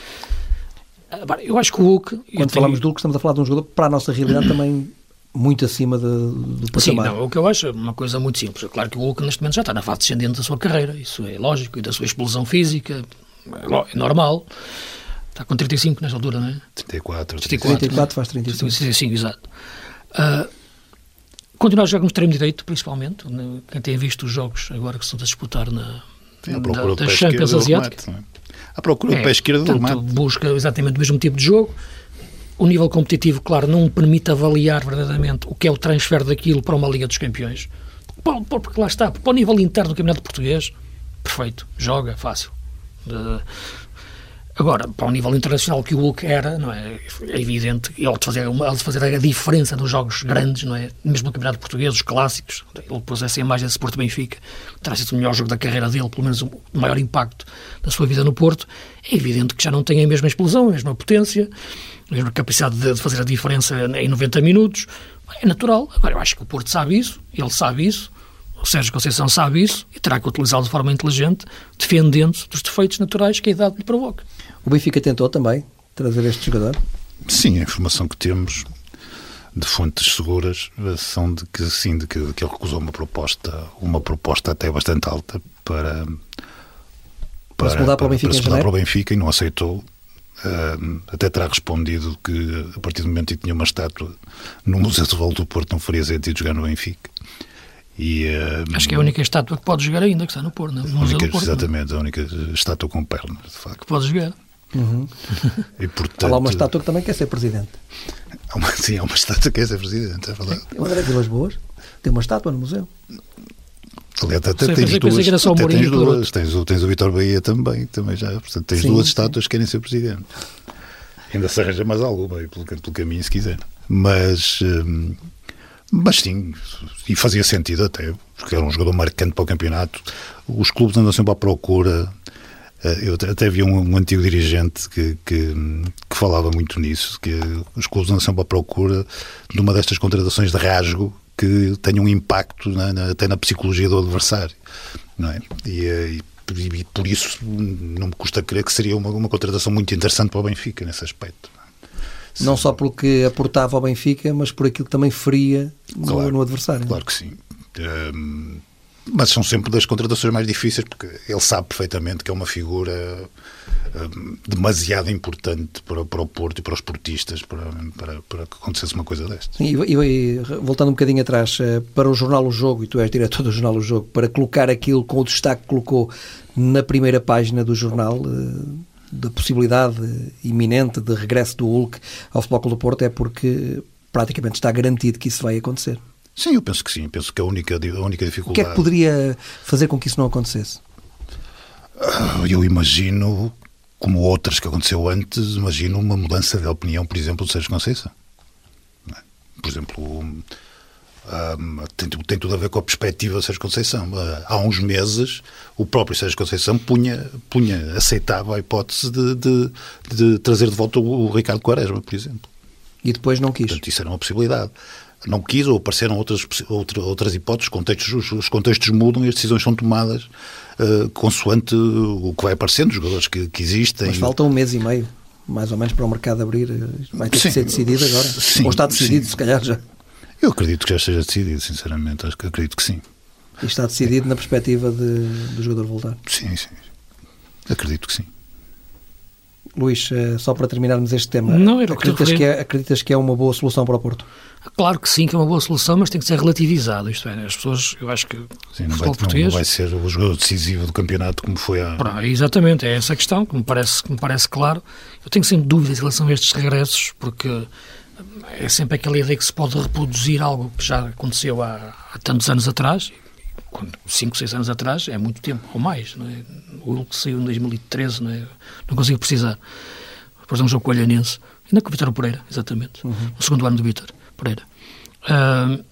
Eu acho que o Hulk...
Quando
tenho...
falamos do Hulk, estamos a falar de um jogador, para a nossa realidade, também muito acima de, do patamar.
Sim, não, o que eu acho é uma coisa muito simples. É claro que o Hulk, neste momento, já está na fase descendente da sua carreira. Isso é lógico. E da sua explosão física. É normal. Está com trinta e cinco nesta altura, não é?
trinta e quatro.
trinta e quatro, trinta e quatro faz trinta e cinco.
Sim, sim, exato. Uh, Continua a jogar no extremo direito, principalmente. Quem tem visto os jogos agora que se estão a disputar na,
Sim, a procura
da, da Champions Asiática.
A procura de pé esquerdo do remate.
Busca exatamente o mesmo tipo de jogo. o nível competitivo, claro, não permite avaliar verdadeiramente o que é o transfer daquilo para uma Liga dos Campeões. Porque lá está, para o nível interno do Campeonato Português, perfeito, joga, fácil. Uh, agora, para o nível internacional que o Hulk era, não é, é evidente, ele de fazer, ele de fazer a diferença nos jogos grandes, não é, mesmo no Campeonato Português, os clássicos, ele pôs essa imagem desse Porto Benfica, terá sido o melhor jogo da carreira dele, pelo menos o maior impacto da sua vida no Porto. É evidente que já não tem a mesma explosão, a mesma potência, a mesma capacidade de fazer a diferença em noventa minutos. É natural. Agora, eu acho que o Porto sabe isso, ele sabe isso, o Sérgio Conceição sabe isso e terá que utilizá-lo de forma inteligente, defendendo-se dos defeitos naturais que a idade lhe provoca.
O Benfica tentou também trazer este jogador?
Sim, a informação que temos de fontes seguras são de que sim, de que, de que ele recusou uma proposta, uma proposta até bastante alta para, para,
para se mudar para o Benfica,
para, para se mudar para o Benfica e não aceitou. Uh, até terá respondido que a partir do momento em que tinha uma estátua no Museu de Futebol do Porto não faria sentido jogar no Benfica. E, uh,
acho que é a única estátua que pode jogar ainda, que está no Porto, no Museu
única,
do Porto.
Exatamente, não? A única estátua com pernas, de facto.
Que pode jogar.
Uhum.
E, portanto,
há lá uma estátua que também quer ser presidente.
Há uma, sim, há uma estátua que quer ser presidente, é verdade.
O André Vilas Boas tem uma estátua no museu.
Aliás, até
Sei,
tens
pensei,
duas,
pensei que era só
até tens,
Mourinho
duas tens, o, tens o Vítor Bahia também, também já, portanto tens
sim,
duas
sim.
estátuas que querem ser presidente. Ainda se arranja mais alguma pelo, pelo caminho, se quiser. Mas, hum, mas sim, e fazia sentido até, porque era um jogador marcante para o campeonato. Os clubes andam sempre à procura. Eu até vi um, um antigo dirigente que, que, que falava muito nisso, que os clubes andam sempre à procura de uma destas contratações de rasgo que tenha um impacto na, na, até na psicologia do adversário, não é? E, e, e por isso não me custa crer que seria uma, uma contratação muito interessante para o Benfica nesse aspecto.
Não sim. Só pelo que aportava ao Benfica, mas por aquilo que também feria no,
claro,
no adversário.
Claro que sim. Um, mas são sempre das contratações mais difíceis, porque ele sabe perfeitamente que é uma figura um, demasiado importante para, para o Porto e para os portistas para, para, para que acontecesse uma coisa destas.
E, e, e voltando um bocadinho atrás, para o jornal O Jogo, e tu és diretor do jornal O Jogo, para colocar aquilo com o destaque que colocou na primeira página do jornal, da possibilidade iminente de regresso do Hulk ao Futebol Clube do Porto, é porque praticamente está garantido que isso vai acontecer.
Sim, eu penso que sim. Penso que a única, a única dificuldade...
O que é que poderia fazer com que isso não acontecesse?
Eu imagino, como outras que aconteceu antes, imagino uma mudança de opinião, por exemplo, do Sérgio Conceição. Por exemplo, um, tem, tem tudo a ver com a perspectiva do Sérgio Conceição. Há uns meses, o próprio Sérgio Conceição punha, punha aceitava a hipótese de, de, de trazer de volta o, o Ricardo Quaresma, por exemplo.
E depois não quis.
Portanto, isso era uma possibilidade. Não quis, ou apareceram outras, outras, outras hipóteses, contextos, os, os contextos mudam e as decisões são tomadas uh, consoante o que vai aparecendo, os jogadores que, que existem.
Mas falta um mês e meio, mais ou menos, para o mercado abrir. Vai ter sim, que ser decidido agora?
Sim,
ou está decidido,
sim.
se calhar já?
Eu acredito que já esteja decidido, sinceramente. Acho que acredito que sim.
E está decidido na perspectiva de, do jogador voltar?
Sim, sim. Acredito que sim.
Luís, só para terminarmos este tema,
não,
acreditas, que é, acreditas que é uma boa solução para o Porto?
Claro que sim, que é uma boa solução, mas tem que ser relativizado. Isto é, as pessoas, eu acho que
sim, não,
o
vai,
português...
não vai ser o jogador decisivo do campeonato como foi a...
Pronto, exatamente, é essa a questão que me parece, que me parece claro. Eu tenho sempre dúvidas em relação a estes regressos, porque é sempre aquela ideia que se pode reproduzir algo que já aconteceu há, há tantos anos atrás. cinco, seis anos atrás é muito tempo, ou mais, não é? O Hulk saiu em dois mil e treze, não é? Não consigo precisar. Depois de um jogo com o Olhanense, ainda com o Vítor Pereira, exatamente, uhum. No segundo ano do Vítor Pereira. Uh,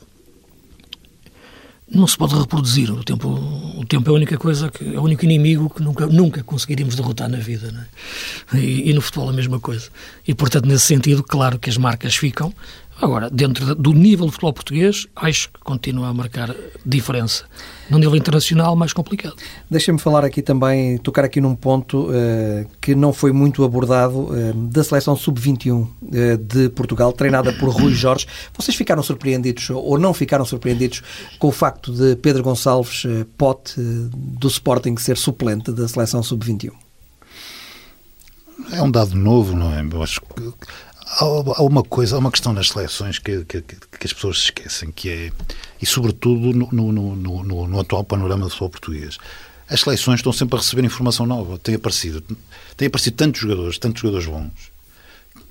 não se pode reproduzir. O tempo, o tempo é a única coisa, que, é o único inimigo que nunca, nunca conseguiríamos derrotar na vida, não é? E, e no futebol a mesma coisa. E, portanto, nesse sentido, claro que as marcas ficam. Agora, dentro do nível do futebol português, acho que continua a marcar diferença. No nível internacional, mais complicado.
Deixa-me falar aqui também, tocar aqui num ponto uh, que não foi muito abordado, uh, da seleção sub vinte e um uh, de Portugal, treinada por Rui Jorge. Vocês ficaram surpreendidos, ou não ficaram surpreendidos, com o facto de Pedro Gonçalves, uh, Pote, uh, do Sporting, ser suplente da seleção sub vinte e um?
É um dado novo, não é? Eu acho que... Há uma coisa, há uma questão nas seleções que, que, que as pessoas se esquecem, que é, e sobretudo no, no, no, no, no atual panorama do futebol português, as seleções estão sempre a receber informação nova. Tem aparecido, tem aparecido tantos jogadores, tantos jogadores bons,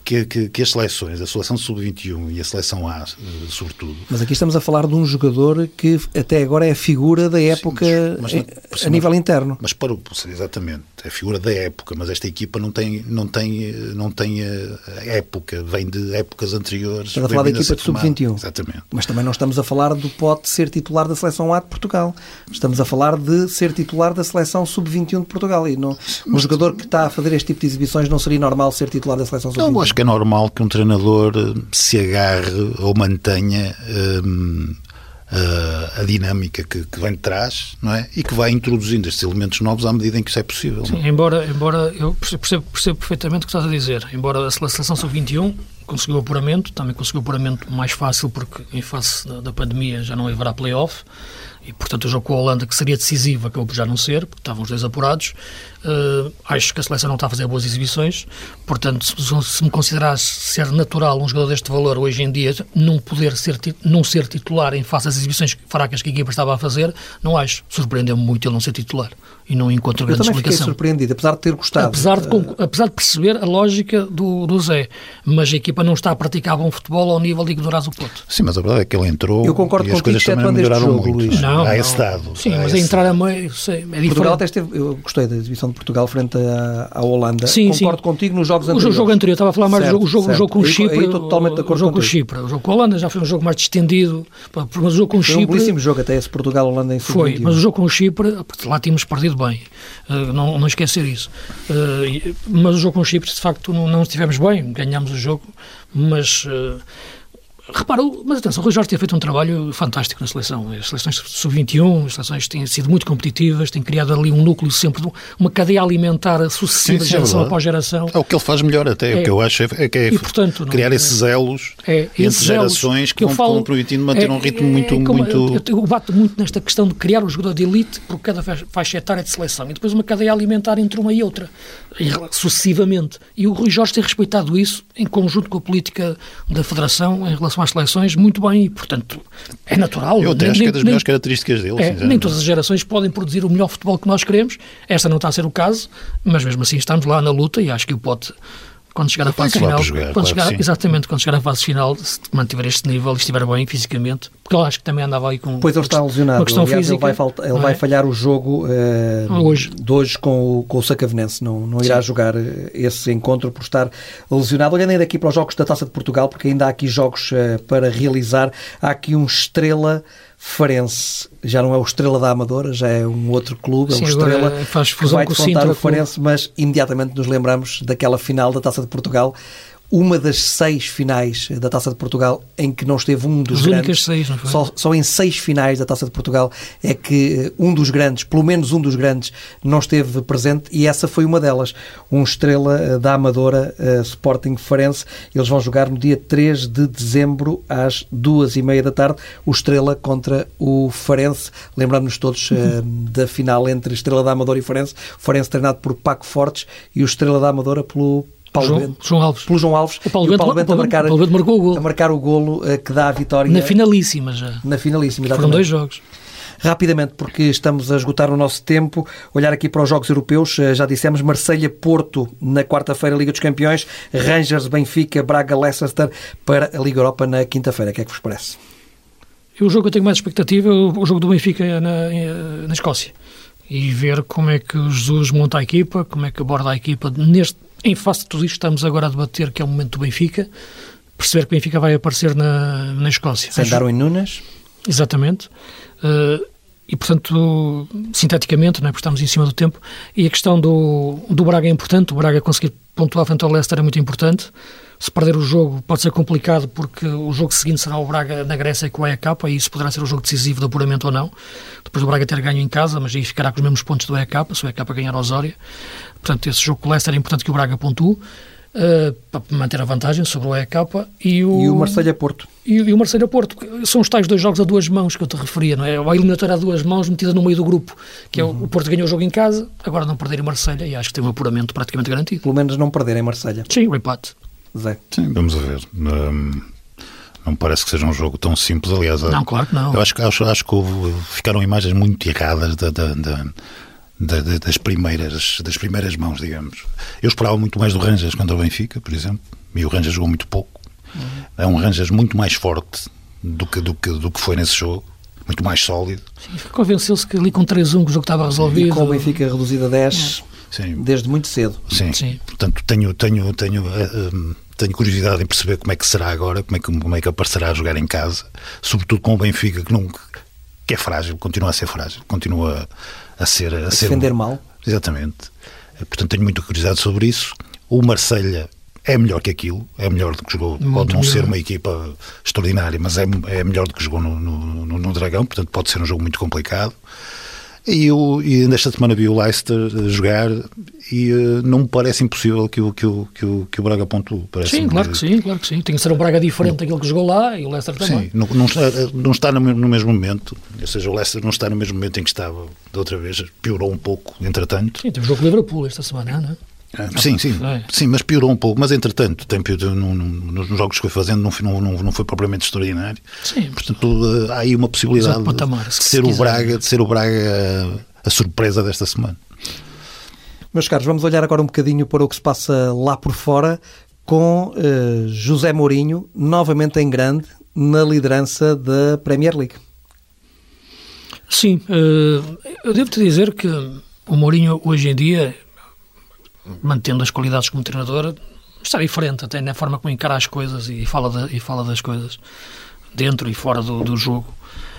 que, que, que as seleções, a seleção sub vinte e um e a seleção A, sobretudo...
Mas aqui estamos a falar de um jogador que até agora é a figura da época. Sim, mas, mas, a nível interno.
Mas para o, exatamente, é a figura da época, mas esta equipa não tem, não tem, não tem a época, vem de épocas anteriores.
Estamos a falar da equipa de sub vinte e um.
Exatamente.
Mas também não estamos a falar do Pote ser titular da seleção A de Portugal. Estamos a falar de ser titular da seleção sub vinte e um de Portugal. E não, um jogador que está a fazer este tipo de exibições não seria normal ser titular da seleção sub vinte e um?
Eu acho que é normal que um treinador se agarre ou mantenha hum, a, a dinâmica que, que vem de trás, não é? E que vai introduzindo estes elementos novos à medida em que isso é possível.
Sim, embora, embora eu percebo, percebo perfeitamente o que estás a dizer. Embora a seleção sub vinte e um conseguiu apuramento, também conseguiu apuramento mais fácil porque em face da, da pandemia já não haverá play-off. E, portanto, o jogo com a Holanda, que seria decisivo, acabou por já não ser, porque estavam os dois apurados. Uh, acho que a seleção não está a fazer boas exibições. Portanto, se, se me considerasse ser natural um jogador deste valor hoje em dia não poder ser, não ser titular em face às exibições fracas que a equipa estava a fazer, não acho. Surpreendeu-me muito ele não ser titular. E não encontro grande explicação.
Eu também fiquei surpreendido, apesar de ter gostado.
Apesar de, apesar de perceber a lógica do, do Zé. Mas a equipa não está a praticar bom futebol ao nível de ignorar o Porto.
Sim, mas a verdade é que ele entrou
eu concordo
e as coisas também melhoraram
jogo,
muito.
Luís.
Não,
a
não.
esse dado.
Sim,
a
mas a entrar a meio, sei, é diferente.
Portugal até esteve, eu gostei da exibição de Portugal frente à, à Holanda.
Sim,
concordo
sim.
contigo nos jogos
o
anteriores.
O jogo anterior, estava a falar mais
certo,
do jogo, jogo, jogo com o Chipre.
Aí estou totalmente de acordo
o jogo com o
contigo.
Chipre. O jogo com a Holanda já foi um jogo mais distendido, mas o jogo com o
Foi
Chipre...
um belíssimo jogo até esse Portugal-Holanda em
Foi,
sub vinte e um.
mas o jogo com o Chipre, lá tínhamos perdido bem. Uh, não, não esquecer isso. Uh, mas o jogo com o Chipre, de facto, não, não estivemos bem. Ganhámos o jogo, mas... Uh, repara, mas atenção, o Rui Jorge tem feito um trabalho fantástico na seleção. As seleções sub vinte e um, as seleções têm sido muito competitivas, têm criado ali um núcleo sempre, uma cadeia alimentar sucessiva, sim, de geração é após geração.
É o que ele faz melhor até, é, o que eu acho é que é e, portanto, criar não, esses elos é, entre esses gerações elos que, que vão falo, permitindo manter é, um ritmo é, muito... É, muito...
Eu, eu, eu bato muito nesta questão de criar um jogador de elite por cada faixa etária de seleção e depois uma cadeia alimentar entre uma e outra, sucessivamente. E o Rui Jorge tem respeitado isso em conjunto com a política da Federação em relação às seleções muito bem e, portanto, é natural.
Eu até
nem,
acho que é das
nem,
melhores características dele.
É, nem todas as gerações podem produzir o melhor futebol que nós queremos. Esta não está a ser o caso, mas mesmo assim estamos lá na luta e acho que o Pote, quando chegar à fase final,
jogar,
quando
claro
chegar, exatamente, quando chegar à fase final, se mantiver este nível e estiver bem fisicamente, porque eu acho que também andava aí com...
Pois ele está lesionado,
uma questão
aliás,
física,
ele vai, falta, ele
é?
vai falhar o jogo uh,
hoje.
de hoje com o, com o Sacavenense, não, não irá Sim. jogar esse encontro por estar lesionado. Olhando ainda aqui para os jogos da Taça de Portugal, porque ainda há aqui jogos uh, para realizar, há aqui um Estrela Farense, já não é o Estrela da Amadora, já é um outro clube,
Sim,
é um Estrela
faz
que vai
com
defrontar o Farense, mas imediatamente nos lembramos daquela final da Taça de Portugal, uma das seis finais da Taça de Portugal em que não esteve um dos
As
grandes.
únicas seis, não foi?
Só, só em seis finais da Taça de Portugal é que um dos grandes, pelo menos um dos grandes, não esteve presente e essa foi uma delas. Um Estrela da Amadora, uh, Sporting Farense. Eles vão jogar no dia três de dezembro às duas e meia da tarde. O Estrela contra o Farense. Lembramos-nos todos uh, da final entre Estrela da Amadora e Farense. O Farense treinado por Paco Fortes e o Estrela da Amadora pelo Paulo
João,
Bento,
João Alves.
Pelo João Alves.
O Paulo Bento,
o Paulo Bento,
Paulo,
a, marcar,
Paulo Bento marcou o golo.
a marcar o golo uh, que dá a vitória.
Na finalíssima já.
Na finalíssima, exatamente.
Foram dois jogos.
Rapidamente, porque estamos a esgotar o nosso tempo, olhar aqui para os jogos europeus, já dissemos, Marselha-Porto na quarta-feira, Liga dos Campeões, Rangers-Benfica, Braga-Leicester para a Liga Europa na quinta-feira. O que é que vos parece?
O jogo que eu tenho mais expectativa é o jogo do Benfica na, na Escócia. E ver como é que o Jesus monta a equipa, como é que aborda a equipa. Neste, em face de tudo isto, estamos agora a debater que é o momento do Benfica, perceber que o Benfica vai aparecer na, na Escócia.
Sem Darwin Nunes?
Exatamente. Uh, e, portanto, sinteticamente, não é, porque estamos em cima do tempo, e a questão do, do Braga é importante, o Braga conseguir pontuar frente ao Leicester é muito importante. Se perder o jogo pode ser complicado porque o jogo seguinte será o Braga na Grécia com o A E K e isso poderá ser o jogo decisivo de apuramento ou não. Depois do Braga ter ganho em casa, mas aí ficará com os mesmos pontos do A E K, se o A E K ganhar a Osória. Portanto, esse jogo com o Leicester é importante que o Braga pontue uh, para manter a vantagem sobre o A E K e o,
e o Marselha-Porto.
E, e o Marselha-Porto. São os tais dois jogos a duas mãos que eu te referia, não é? A eliminatória a duas mãos metida no meio do grupo, que é uhum. o Porto ganhou o jogo em casa, agora não perder o Marselha e acho que tem um apuramento praticamente garantido.
Pelo menos não perder em Marselha.
Sim, o empate.
Zé.
Sim, vamos a ver. Um, não parece que seja um jogo tão simples, aliás.
Não, claro que não.
Eu acho, acho, acho que houve, ficaram imagens muito erradas da, da, da, da, das, primeiras, das primeiras mãos, digamos. Eu esperava muito mais do Rangers contra o Benfica, por exemplo. E o Rangers jogou muito pouco. Uhum. É um Rangers muito mais forte do que, do que, do que foi nesse jogo, muito mais sólido.
Sim, convenceu-se que ali com três a um que o jogo estava resolvido.
E com o Benfica reduzido a dez, sim, desde muito cedo.
Sim, sim. Portanto tenho, tenho, tenho, uh, tenho curiosidade em perceber como é que será agora, como é que, como é que aparecerá a jogar em casa, sobretudo com o Benfica, que, não, que é frágil, continua a ser frágil, continua a ser... A,
a
ser
defender mal.
Exatamente. Portanto tenho muita curiosidade sobre isso. O Marselha é melhor que aquilo, é melhor do que jogou, muito pode não melhor. Ser uma equipa extraordinária, mas é, é melhor do que jogou no, no, no, no Dragão, portanto pode ser um jogo muito complicado. E, eu, e nesta semana vi o Leicester jogar e uh, não me parece impossível que o, que o, que o, que o Braga pontue.
Sim, claro que sim, claro que sim. Tem que ser um Braga diferente não, daquilo que jogou lá e o Leicester também.
Sim, não, não está, não está no, no mesmo momento, ou seja, o Leicester não está no mesmo momento em que estava da outra vez, piorou um pouco, entretanto.
Sim, teve o jogo com o Liverpool esta semana, não é?
Ah, sim, sim, é. sim, mas piorou um pouco, mas entretanto tem, no, no, nos jogos que foi fazendo não, não, não foi propriamente extraordinário.
Sim.
Portanto, há aí uma possibilidade
patamar,
de, ser o Braga, de ser o Braga a, a surpresa desta semana.
Meus caros, vamos olhar agora um bocadinho para o que se passa lá por fora com uh, José Mourinho novamente em grande na liderança da Premier League.
Sim, uh, eu devo-te dizer que o Mourinho hoje em dia, mantendo as qualidades como treinador, está diferente até na forma como encara as coisas e fala, de, e fala das coisas dentro e fora do, do jogo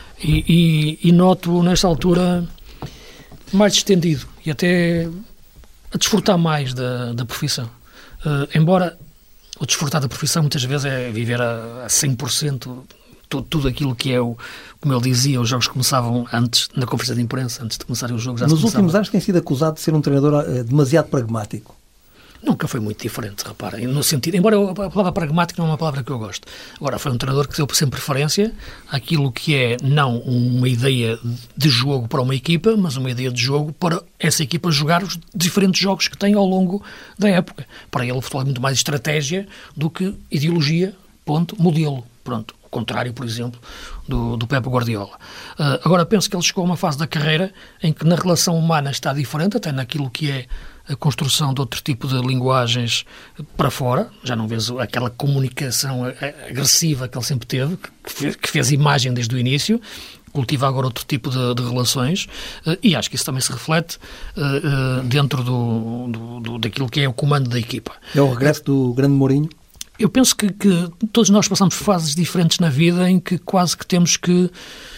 e, e, e noto nesta altura mais distendido e até a desfrutar mais da, da profissão, uh, embora o desfrutar da profissão muitas vezes é viver a, a cem por cento tudo, tudo aquilo que é, o, como ele dizia, os jogos começavam antes, na conferência de imprensa, antes de começar os jogos. Já
Nos últimos anos tem sido acusado de ser um treinador uh, demasiado pragmático.
Nunca foi muito diferente, reparem, no sentido, embora a palavra pragmático não é uma palavra que eu gosto. Agora, foi um treinador que deu sempre preferência àquilo que é não uma ideia de jogo para uma equipa, mas uma ideia de jogo para essa equipa jogar os diferentes jogos que tem ao longo da época. Para ele o futebol é muito mais estratégia do que ideologia, ponto, modelo, pronto. O contrário, por exemplo, do, do Pep Guardiola. Uh, agora, penso que ele chegou a uma fase da carreira em que na relação humana está diferente, até naquilo que é a construção de outro tipo de linguagens para fora. Já não vês aquela comunicação agressiva que ele sempre teve, que fez, que fez imagem desde o início, cultiva agora outro tipo de, de relações, uh, e acho que isso também se reflete uh, uh, dentro do, do, do, daquilo que é o comando da equipa.
É o regresso do grande Mourinho?
Eu penso que, que todos nós passamos por fases diferentes na vida em que quase que temos que...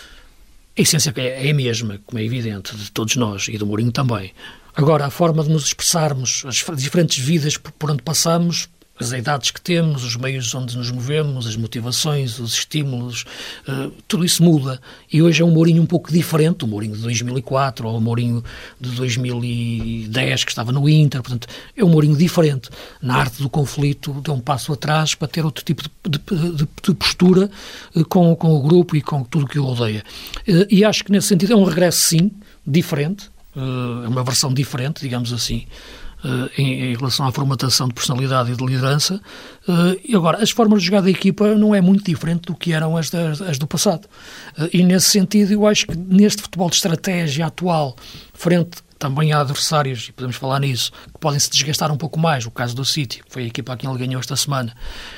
A essência é a mesma, como é evidente, de todos nós, e do Mourinho também. Agora, a forma de nos expressarmos, as diferentes vidas por onde passamos, as idades que temos, os meios onde nos movemos, as motivações, os estímulos, uh, tudo isso muda. E hoje é um Mourinho um pouco diferente, o Mourinho de dois mil e quatro ou o Mourinho de dois mil e dez, que estava no Inter. Portanto, é um Mourinho diferente. Na arte do conflito, deu um passo atrás para ter outro tipo de, de, de, de postura uh, com, com o grupo e com tudo o que o rodeia. Uh, e acho que, nesse sentido, é um regresso, sim, diferente. Uh, é uma versão diferente, digamos assim, Uh, em, em relação à formatação de personalidade e de liderança. Uh, e agora, as formas de jogar da equipa não é muito diferente do que eram as, das, as do passado. Uh, e nesse sentido, eu acho que neste futebol de estratégia atual, frente também a adversários, e podemos falar nisso, que podem se desgastar um pouco mais, o caso do City, que foi a equipa a quem ele ganhou esta semana,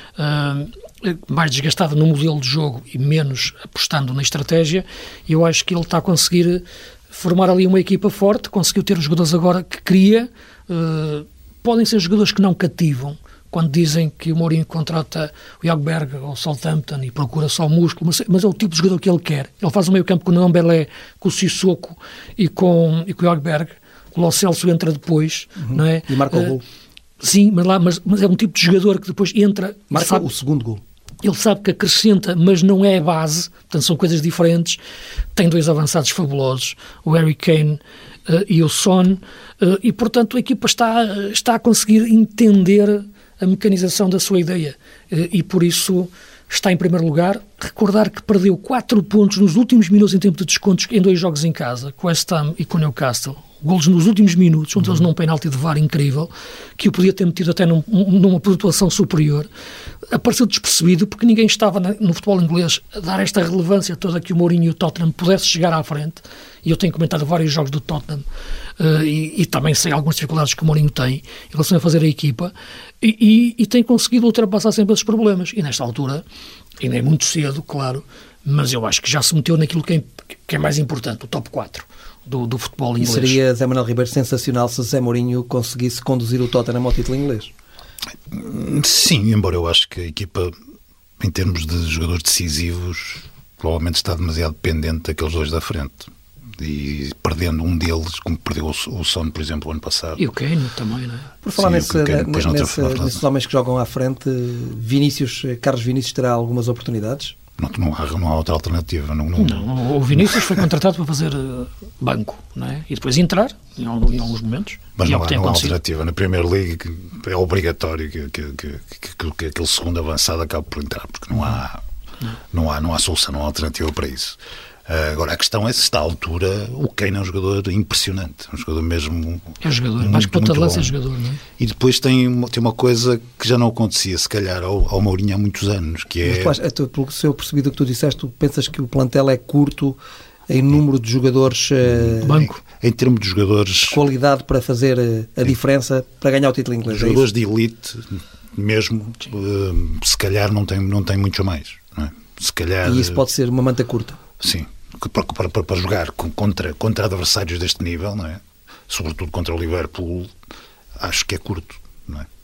uh, mais desgastada no modelo de jogo e menos apostando na estratégia, eu acho que ele está a conseguir formar ali uma equipa forte, conseguiu ter os jogadores agora que queria. Uh, podem ser jogadores que não cativam quando dizem que o Mourinho contrata o Jagberg ou o Southampton e procura só músculo, mas, mas é o tipo de jogador que ele quer. Ele faz o meio campo com o Ndombele, com o Sissoko e com, e com o Jagberg. O Lo Celso entra depois, uhum. não é?
E marca uh, o gol.
Sim, mas, lá, mas, mas é um tipo de jogador que depois entra...
Marca sabe, o segundo gol.
Ele sabe que acrescenta, mas não é a base, portanto são coisas diferentes. Tem dois avançados fabulosos, o Harry Kane uh, e o Son, uh, e portanto a equipa está, está a conseguir entender a mecanização da sua ideia, uh, e por isso está em primeiro lugar. Recordar que perdeu quatro pontos nos últimos minutos em tempo de descontos em dois jogos em casa, com o West Ham e com o Newcastle. golos nos últimos minutos, um deles num penalti de V A R incrível, que eu podia ter metido até num, numa pontuação superior, apareceu despercebido porque ninguém estava no futebol inglês a dar esta relevância toda que o Mourinho e o Tottenham pudesse chegar à frente, e eu tenho comentado vários jogos do Tottenham uh, e, e também sei algumas dificuldades que o Mourinho tem em relação a fazer a equipa, e, e, e tem conseguido ultrapassar sempre esses problemas, e nesta altura, ainda é muito cedo, claro, mas eu acho que já se meteu naquilo que é, que é mais importante, o top quatro. Do, do futebol inglês.
E seria, Zé Manuel Ribeiro, sensacional se Zé Mourinho conseguisse conduzir o Tottenham ao título inglês?
Sim, embora eu acho que a equipa, em termos de jogadores decisivos, provavelmente está demasiado dependente daqueles dois da frente. E perdendo um deles, como perdeu o, o Son, por exemplo, o ano passado.
E o Kane também, não é?
Por falar
Sim,
nesse,
Kane,
nesse, nesse, nesses homens que jogam à frente, Vinícius, Carlos Vinícius terá algumas oportunidades?
Não, não, há, não há outra alternativa. Não, não...
não, o Vinícius foi contratado para fazer uh, banco, não é? E depois entrar em, em alguns momentos.
Mas não,
é
há, não há alternativa. Na Premier League é obrigatório que, que, que, que, que aquele segundo avançado acabe por entrar, porque não há, não. Não há, não há solução, não há alternativa para isso. Uh, agora, a questão é se está à altura. O Kane é um jogador impressionante, um jogador mesmo.
É jogador, muito, mais que ponta de lança é jogador, não é?
E depois tem uma, tem uma coisa que já não acontecia, se calhar, ao, ao Mourinho há muitos anos, que é.
Mas, tu, pelo que eu percebi do que tu disseste, tu pensas que o plantel é curto em número de jogadores. Uh,
Banco.
Em, em termos de jogadores.
De qualidade para fazer a, a diferença para ganhar o título inglês.
Jogadores
é
de elite, mesmo, uh, se calhar não tem, não tem muitos a mais. Não é? Se calhar.
E isso pode ser uma manta curta.
Sim. Para, para, para jogar contra, contra adversários deste nível, não é? Sobretudo contra o Liverpool, acho que é curto, não é?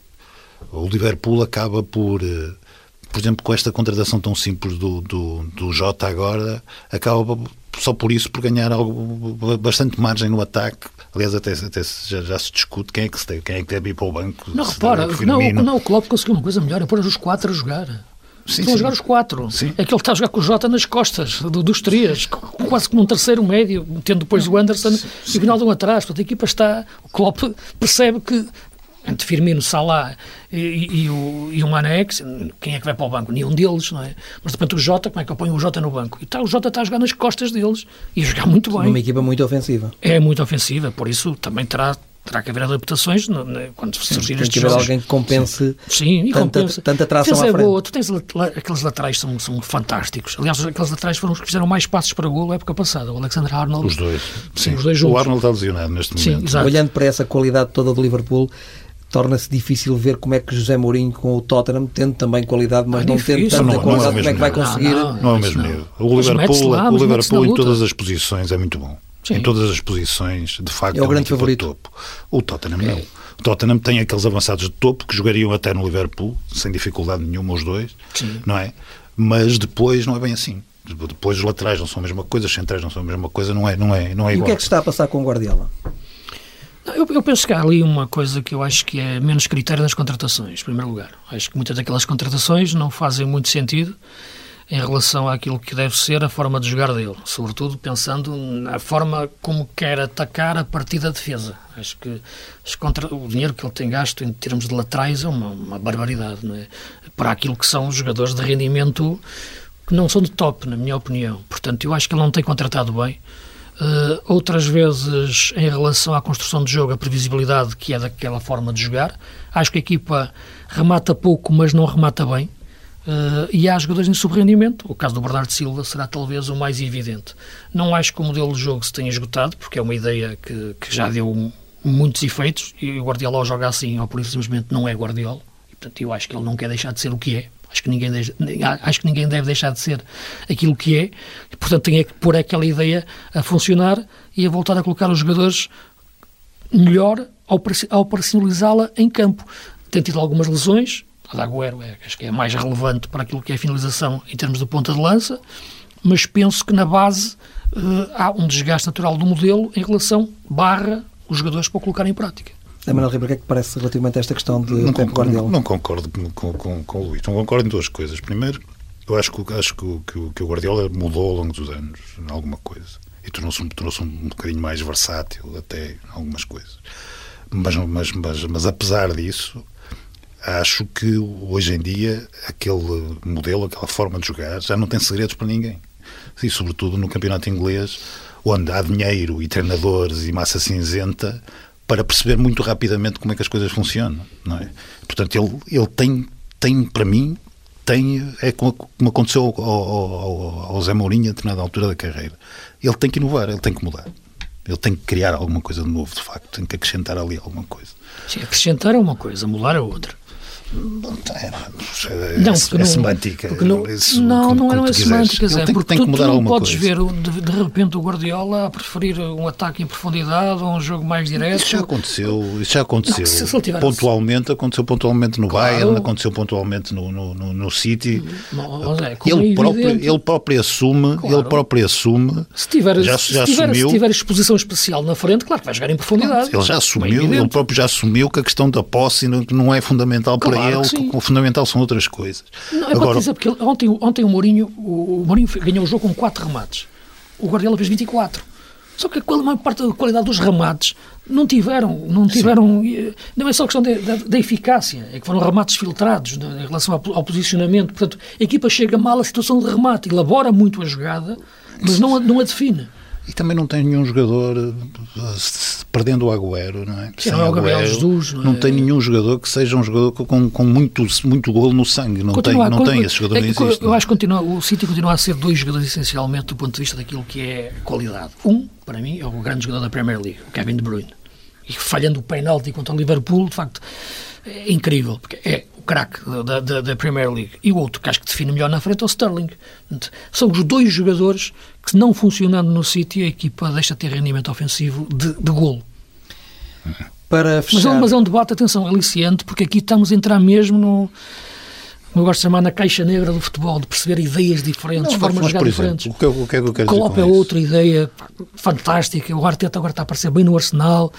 O Liverpool acaba por, por exemplo, com esta contratação tão simples do, do, do Jota agora, acaba só por isso por ganhar algo, bastante margem no ataque. Aliás, até, até já, já se discute quem é que se tem, quem é que deve ir para o banco.
Não, repara, não, não, o Klopp conseguiu uma coisa melhor, é pôr os quatro a jogar. Sim, estão sim. a jogar os quatro. Sim. É que ele está a jogar com o Jota nas costas do, dos três, quase como um terceiro médio, tendo depois o Anderson sim. e o Wijnaldum atrás. Portanto, a equipa está. O Klopp percebe que entre Firmino, Salah e, e, e o, e o Mané, quem é que vai para o banco? Nenhum deles, não é? Mas de repente o Jota, como é que eu ponho o Jota no banco? E tá, o Jota está a jogar nas costas deles e a jogar muito bem.
Uma equipa muito ofensiva.
É muito ofensiva, por isso também terá. Terá que haver adaptações no, no, quando surgir
Sim,
estes
jogos. Tem que haver alguém que compense
Sim, e
tanta,
compensa.
tanta atração à
é
frente.
Boa. Tu tens aqueles laterais que são, são fantásticos. Aliás, aqueles laterais foram os que fizeram mais passos para golo na época passada. O Alexander Arnold.
Os dois.
Sim, Sim os dois juntos.
O Arnold está lesionado neste momento.
Sim, exato.
Olhando para essa qualidade toda do Liverpool, torna-se difícil ver como é que José Mourinho com o Tottenham, tendo também qualidade, mas ah, não tendo tanta
não,
qualidade,
não é
como é que vai conseguir...
Não, não, não é o mesmo nível. O Liverpool, lá, o Liverpool em todas as posições é muito bom. Sim. Em todas as posições, de facto,
é o grande favorito.
Topo. O Tottenham não. É. O Tottenham tem aqueles avançados de topo que jogariam até no Liverpool, sem dificuldade nenhuma, os dois, Sim. não é? Mas depois não é bem assim. Depois os laterais não são a mesma coisa, os centrais não são a mesma coisa, não é, não é, não é igual.
E o que é que se está a passar com o Guardiola?
Eu, eu penso que há ali uma coisa que eu acho que é menos critério nas contratações, em primeiro lugar. Acho que muitas daquelas contratações não fazem muito sentido em relação àquilo que deve ser a forma de jogar dele, sobretudo pensando na forma como quer atacar a partir da defesa. Acho que contra, o dinheiro que ele tem gasto em termos de laterais é uma, uma barbaridade, não é? Para aquilo que são os jogadores de rendimento que não são de top, na minha opinião. Portanto, eu acho que ele não tem contratado bem. Uh, outras vezes, em relação à construção de jogo, a previsibilidade que é daquela forma de jogar, acho que a equipa remata pouco, mas não remata bem. Uh, e há jogadores em subrendimento. O caso do Bernardo Silva será talvez o mais evidente. Não acho que o modelo de jogo se tenha esgotado, porque é uma ideia que, que já deu muitos efeitos, e o Guardiola ao joga assim, ou por isso simplesmente não é Guardiola, e, portanto, eu acho que ele não quer deixar de ser o que é. Acho que ninguém deve, acho que ninguém deve deixar de ser aquilo que é, e, portanto tem é que pôr aquela ideia a funcionar e a voltar a colocar os jogadores melhor ao operacionalizá-la em campo. Tem tido algumas lesões. A da Agüero é, acho que é mais relevante para aquilo que é a finalização em termos de ponta de lança, mas penso que na base uh, há um desgaste natural do modelo em relação barra os jogadores para o colocar em prática.
É, Manuel Ribeiro, o que é que parece relativamente a esta questão de
não,
Pep Guardiola?
Não, não concordo com, com, com, com o Luís, não concordo em duas coisas. Primeiro, eu acho que, acho que, que, que o Guardiola mudou ao longo dos anos em alguma coisa e tornou-se, tornou-se um bocadinho mais versátil até em algumas coisas. Mas, mas, mas, mas apesar disso, acho que hoje em dia aquele modelo, aquela forma de jogar já não tem segredos para ninguém. E sobretudo no campeonato inglês, onde há dinheiro e treinadores e massa cinzenta para perceber muito rapidamente como é que as coisas funcionam, não é? Portanto, ele, ele tem, tem, para mim, tem, é como, como aconteceu ao, ao, ao Zé Mourinho a determinada altura da carreira. Ele tem que inovar, ele tem que mudar. Ele tem que criar alguma coisa de novo, de facto. Tem que acrescentar ali alguma coisa.
Sim, acrescentar é uma coisa, mudar é outra.
Não, é,
não,
é, é semântica.
Não,
isso,
não,
como,
não é uma semântica, Zé,
tem,
porque
tem
tu,
que mudar
tu não
alguma
podes
coisa.
ver de, de repente o Guardiola a preferir um ataque em profundidade ou um jogo mais direto.
Isso já aconteceu, isso já aconteceu. Não, se, se tiver... Pontualmente, aconteceu pontualmente no claro. Bayern, aconteceu pontualmente no, no, no, no City.
Não, Zé,
ele,
é
próprio, ele próprio assume,
claro.
ele próprio assume.
Se tiver,
já,
se,
já
tiver,
assumiu,
se tiver exposição especial na frente, claro que vai jogar em profundidade.
Ele já assumiu, é ele próprio já assumiu que a questão da posse não, não é fundamental
claro
para ele, que, que o fundamental são outras coisas.
Não, é Agora, para dizer, porque ontem, ontem o Mourinho, o, o Mourinho ganhou o jogo com quatro remates. O Guardiola fez vinte e quatro. Só que a maior parte da qualidade dos remates não tiveram, não tiveram, Sim. não é só questão da eficácia, é que foram remates filtrados em relação ao, ao posicionamento. Portanto, a equipa chega mal à situação de remate, elabora muito a jogada, mas não a, não a define.
E também não tem nenhum jogador perdendo o Agüero, não é?
Sim, não é o Gabriel Jesus.
Não, não é? Tem nenhum jogador que seja um jogador com, com muito, muito golo no sangue. Não continua, tem, não
continua,
tem esse jogador.
É,
não existe,
eu
não.
acho que continua, o City continua a ser dois jogadores essencialmente do ponto de vista daquilo que é qualidade. Um, para mim, é o grande jogador da Premier League, o Kevin De Bruyne. E falhando o penalti contra o Liverpool, de facto, é incrível, porque é o craque da, da, da Premier League. E o outro, que acho que define melhor na frente, é o Sterling. São os dois jogadores que, não funcionando no City, a equipa deixa de ter rendimento ofensivo de, de golo.
Para fechar...
mas, é, mas é um debate, atenção, aliciante, porque aqui estamos a entrar mesmo no... Eu gosto de chamar na caixa negra do futebol, de perceber ideias diferentes,
não,
formas de jogar
exemplo,
diferentes.
O que, o que é que eu quero
Klopp
dizer
é
com
outra
isso?
ideia fantástica. O Arteta agora está a aparecer bem no Arsenal.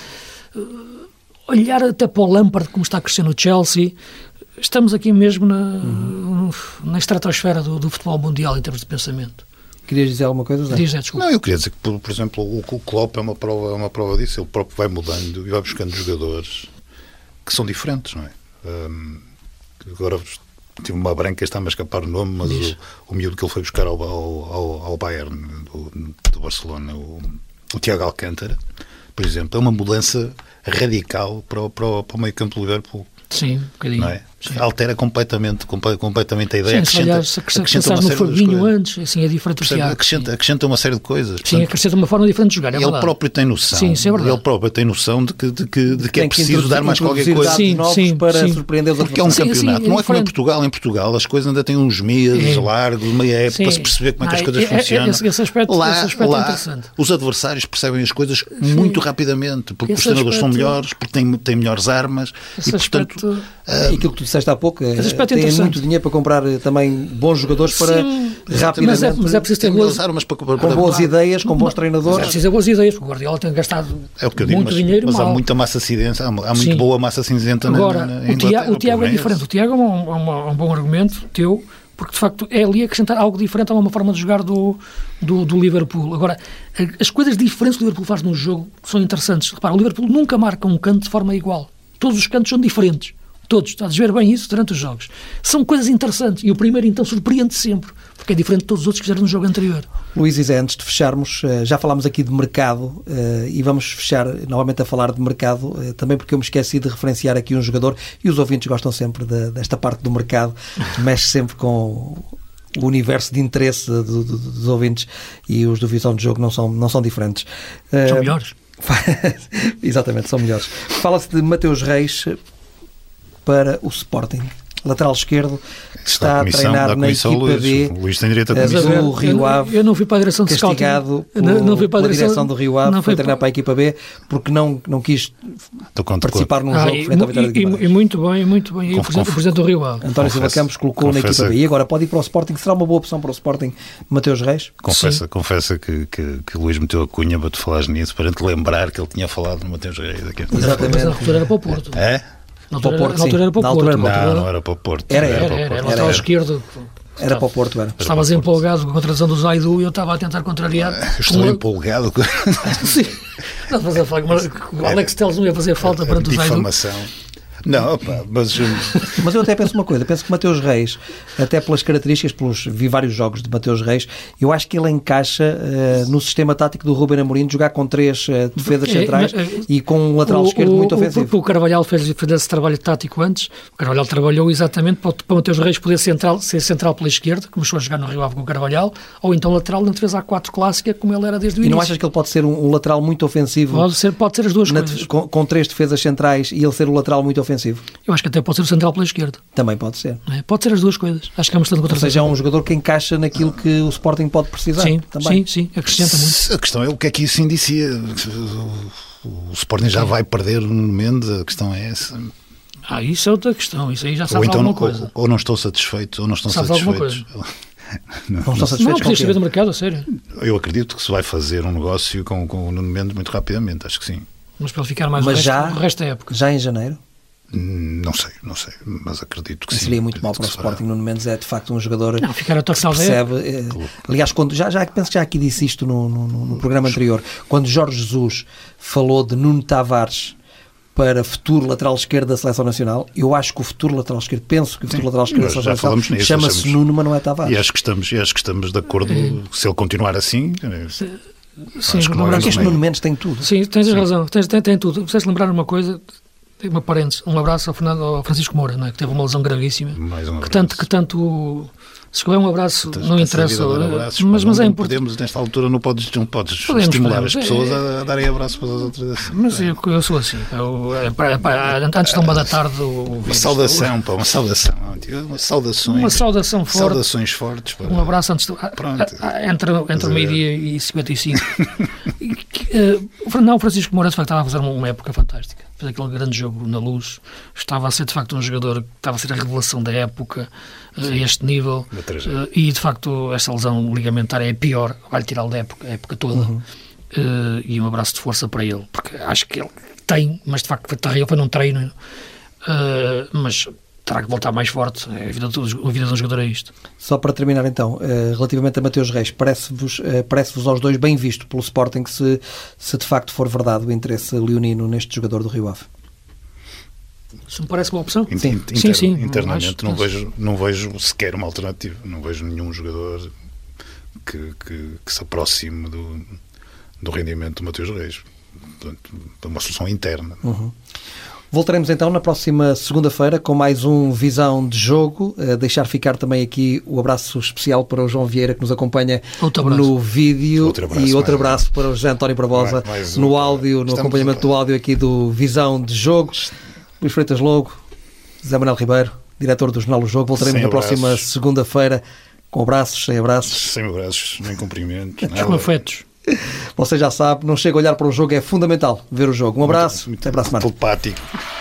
Uh, olhar até para o Lampard, como está a crescer no Chelsea. Estamos aqui mesmo na, uhum. na estratosfera do, do futebol mundial em termos de pensamento.
Querias dizer alguma coisa, Zé?
Diz, é, desculpa.
Não, eu queria dizer que, por, por exemplo, o, o Klopp é uma, prova, é uma prova disso. Ele próprio vai mudando e vai buscando jogadores que são diferentes, não é? Um, agora tive uma branca, está-me a escapar o nome, mas o, o miúdo que ele foi buscar ao, ao, ao Bayern do, do Barcelona, o, o Thiago Alcântara, por exemplo, é uma mudança radical para o, para o, para o meio campo do Liverpool.
Sim, um bocadinho.
Não é? Altera completamente, completamente a ideia.
Sim, acrescenta, se acrescenta no Fabinho antes, assim é diferente do Thiago.
Acrescenta, acrescenta uma série de coisas.
Sim, portanto, acrescenta uma forma diferente de jogar, é
ele
verdade.
próprio tem noção.
Sim, isso é verdade.
Ele próprio tem noção de que, de que, de que é
que
preciso dar mais qualquer coisa.
Sim, novos sim, para sim. surpreender os
Porque é um
sim,
campeonato.
sim,
não
é
é como em Portugal. Em Portugal as coisas ainda têm uns meses é. largos, meia época, sim. para se perceber como é que as coisas
é,
funcionam.
Esse, esse aspecto,
lá,
esse aspecto
lá,
é interessante.
Os adversários percebem as coisas sim. muito rapidamente, porque
esse
os treinadores
aspecto,
são melhores, porque têm, têm melhores armas.
Esse
e, portanto,
aspecto...
uh, aquilo que tu disseste há pouco,
é
têm muito dinheiro para comprar também bons jogadores para
sim,
rapidamente...
Mas é, mas é preciso ter boas,
armas para, para,
com
para,
boas
para,
ideias, com bons treinadores.
É preciso ter boas ideias, porque o Guardiola tem gastado
é o que eu digo,
muito
mas,
dinheiro
mas
mal.
há muita massa cinzenta, há, há muito
sim.
boa massa cinzenta
Agora,
na, na,
o Tiago, o Tiago é
é
diferente. O Tiago é um, um, um bom argumento teu, porque de facto é ali acrescentar algo diferente a uma forma de jogar do, do, do Liverpool. Agora, as coisas diferentes que o Liverpool faz no jogo são interessantes. Repara, o Liverpool nunca marca um canto de forma igual. Todos os cantos são diferentes. Todos. Estás a ver bem isso durante os jogos. São coisas interessantes. E o primeiro, então, surpreende sempre, porque é diferente de todos os outros que fizeram no jogo anterior.
Luís e Zé, antes de fecharmos, já falámos aqui de mercado e vamos fechar novamente a falar de mercado, também porque eu me esqueci de referenciar aqui um jogador, e os ouvintes gostam sempre de, desta parte do mercado, mexe sempre com o universo de interesse do, do, dos ouvintes, e os do Visão de Jogo não são, não são diferentes.
São melhores.
Exatamente, são melhores. Fala-se de Mateus Reis para o Sporting, lateral esquerdo, que está a treinar na equipa
Luís.
B
o Luís tem direito a comissão.
do Rio Ave.
Eu não fui para a direção de
castigado
scouting. Não, não fui para a direção,
direção do Rio Ave,
não
foi treinar para a equipa B porque não, não quis participar num
ah,
jogo
e,
frente à Vitória
e,
de Guimarães.
E muito bem, muito bem. E o presidente, o presidente do Rio Ave.
António Silva Campos colocou confessa, na equipa B. E agora pode ir para o Sporting? Será uma boa opção para o Sporting Mateus Reis?
Confessa, confessa que, que, que o Luís meteu a cunha para te falares nisso, para te lembrar que ele tinha falado no Mateus Reis. Aqui.
Exatamente. Mas a ruptura era para o Porto.
É?
Na altura, Porto, na altura era para o Porto.
Não, não era para o Porto.
Era,
era, era, era, era lateral esquerdo.
Era para o Porto, era.
Estavas empolgado com a contratação do Zaidu e eu estava a tentar contrariar.
Eu estou empolgado.
Sim. Não, mas o Alex Telles não ia fazer falta perante o Zaidu.
Difamação. Não, opa, mas...
Mas eu até penso uma coisa, penso que Mateus Reis, até pelas características, pelos, vi vários jogos de Mateus Reis, eu acho que ele encaixa uh, no sistema tático do Ruben Amorim de jogar com três uh, defesas centrais é, mas, e com um lateral o, esquerdo
o,
muito ofensivo.
O, o Carvalhal fez, fez esse trabalho tático antes, o Carvalhal trabalhou exatamente para, para Mateus Reis poder central, ser central pela esquerda, começou a jogar no Rio Ave com o Carvalhal, ou então lateral na defesa A quatro clássica, como ele era desde o
e
início.
E não achas que ele pode ser um, um lateral muito ofensivo?
Pode ser, pode ser as duas
na,
coisas.
Com, com três defesas centrais e ele ser o lateral muito ofensivo?
Eu acho que até pode ser o central pela esquerda.
Também pode ser.
É, pode ser as duas coisas. Acho que é uma questão de
contratação. Ou seja, é um jogador que encaixa naquilo que o Sporting pode precisar.
Sim,
também.
sim, sim, acrescenta muito.
A questão é o que é que isso indicia. O, o Sporting já vai perder no Mendes, a questão é essa.
Ah, isso é outra questão, isso aí já sabe
ou então,
alguma coisa.
Ou, ou não estou satisfeito, ou não estão
sabe
satisfeitos.
Não, não, não, não
podias saber do mercado, a sério.
Eu acredito que se vai fazer um negócio com, com o Nuno Mendes muito rapidamente, acho que sim.
Mas para ele ficar mais
mas
o, resto,
já,
o resto da época.
Já em janeiro?
Não sei, não sei, mas acredito que
sim. Seria muito mal para o Sporting. Nuno Mendes é de facto um jogador
não, ficar a
que percebe. É, aliás, quando, já, já penso que já aqui disse isto no, no, no programa anterior, quando Jorge Jesus falou de Nuno Tavares para futuro lateral esquerdo da Seleção Nacional, eu acho que o futuro lateral esquerdo, penso que o futuro sim, lateral esquerdo da Seleção Nacional chama-se Nuno, mas não é Tavares.
E acho que estamos, e acho que estamos de acordo, é. se ele continuar assim...
Sim, sim
que
não é que este Nuno Mendes tem tudo.
Sim, tens sim. razão, tens, tem, tem tudo. Precisas lembrar uma coisa, uma parênteses, um abraço ao, Fernando, ao Francisco Moura, não é? Que teve uma lesão gravíssima.
Mais um
que tanto, que tanto se é um abraço, então, não interessa.
Abraços,
mas, mas
não
é importante.
Podemos, nesta altura, não podes, não podes podemos, estimular podemos. as pessoas é, a, a darem abraço para as outras.
Mas eu, eu sou assim. Eu, é, é, antes de uma da tarde. O,
uma saudação, pá, uma saudação. Uma saudações.
Uma saudação forte.
Saudações fortes. Para...
Um abraço antes de. Pronto. Entre, entre o meio-dia e cinquenta e cinco. Não, o Francisco Moura, de facto, estava a fazer uma época fantástica. Fez aquele grande jogo na Luz. Estava a ser, de facto, um jogador que estava a ser a revelação da época, a este nível. E, de facto, essa lesão ligamentar é a pior. Vai-lhe tirá-lo da época, a época toda. Uhum. E um abraço de força para ele. Porque acho que ele tem, mas, de facto, foi, foi num treino. Mas terá que voltar mais forte. A vida, a vida de um jogador é isto.
Só para terminar então, relativamente a Mateus Reis, parece-vos, parece-vos aos dois bem visto pelo Sporting se, se de facto for verdade o interesse leonino neste jogador do Rio Ave?
Isso me parece uma opção.
Sim, Inter, sim, sim. Internamente acho, não, vejo, não vejo sequer uma alternativa. Não vejo nenhum jogador que, que, que se aproxime do, do rendimento do Mateus Reis. Portanto, é uma solução interna.
Uhum. Voltaremos então na próxima segunda-feira com mais um Visão de Jogo. Uh, deixar ficar também aqui o abraço especial para o João Vieira, que nos acompanha no vídeo, outro abraço, e outro abraço um. para o José António Barbosa mais, mais no um, áudio, no Estamos acompanhamento do áudio aqui do Visão de Jogo. Luís Freitas Logo, José Manuel Ribeiro, diretor do Jornal O Jogo. Voltaremos sem na abraços. próxima segunda-feira com abraços, sem abraços.
Sem abraços, nem cumprimentos.
Com afetos.
Você já sabe, não chega a olhar para o jogo, é fundamental ver o jogo. Um abraço, muito, muito, até para a semana.
Telepático.